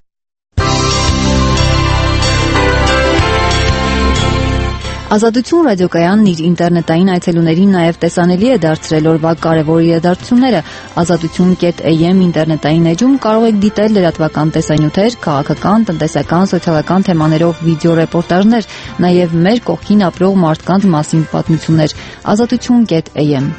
[SPEAKER 1] Ազատություն ռադիոկայանն իր ինտերնետային այցելուներին նաև տեսանելի է դարձրել օրվա կարևոր իրադարձությունները։ Ազատություն.am ինտերնետային էջում կարող եք դիտել լրատվական տեսանյութեր, քաղաքական, տնտեսական, սոցիալական թեմաներով վիդեո ռեպորտաժներ, նաև մեր կողքին ապրող մարդկանց մասին պատմություններ։ Ազատություն.am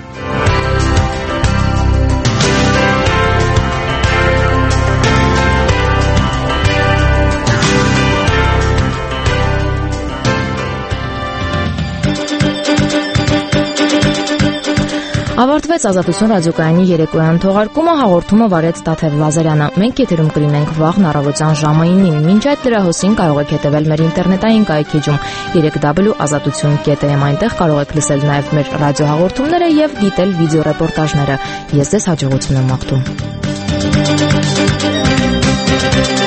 [SPEAKER 1] Ավարտվեց Ազատություն ռադիոկայանի երեկոյան թողարկումը, հաղորդումը վարեց Տաթև Լազարյանը։ Մենք եթերում կլինենք վաղն առավոտյան ժամը 9-ին։ Մինչ այդ լրահոսին կարող եք հետևել մեր ինտերնետային կայքեջում www.azatutun.am, այնտեղ կարող եք լսել նաև մեր ռադիոհաղորդումները եւ դիտել վիդեո ռեպորտաժները։ Ես ձեզ հաջողություն եմ մաղթում։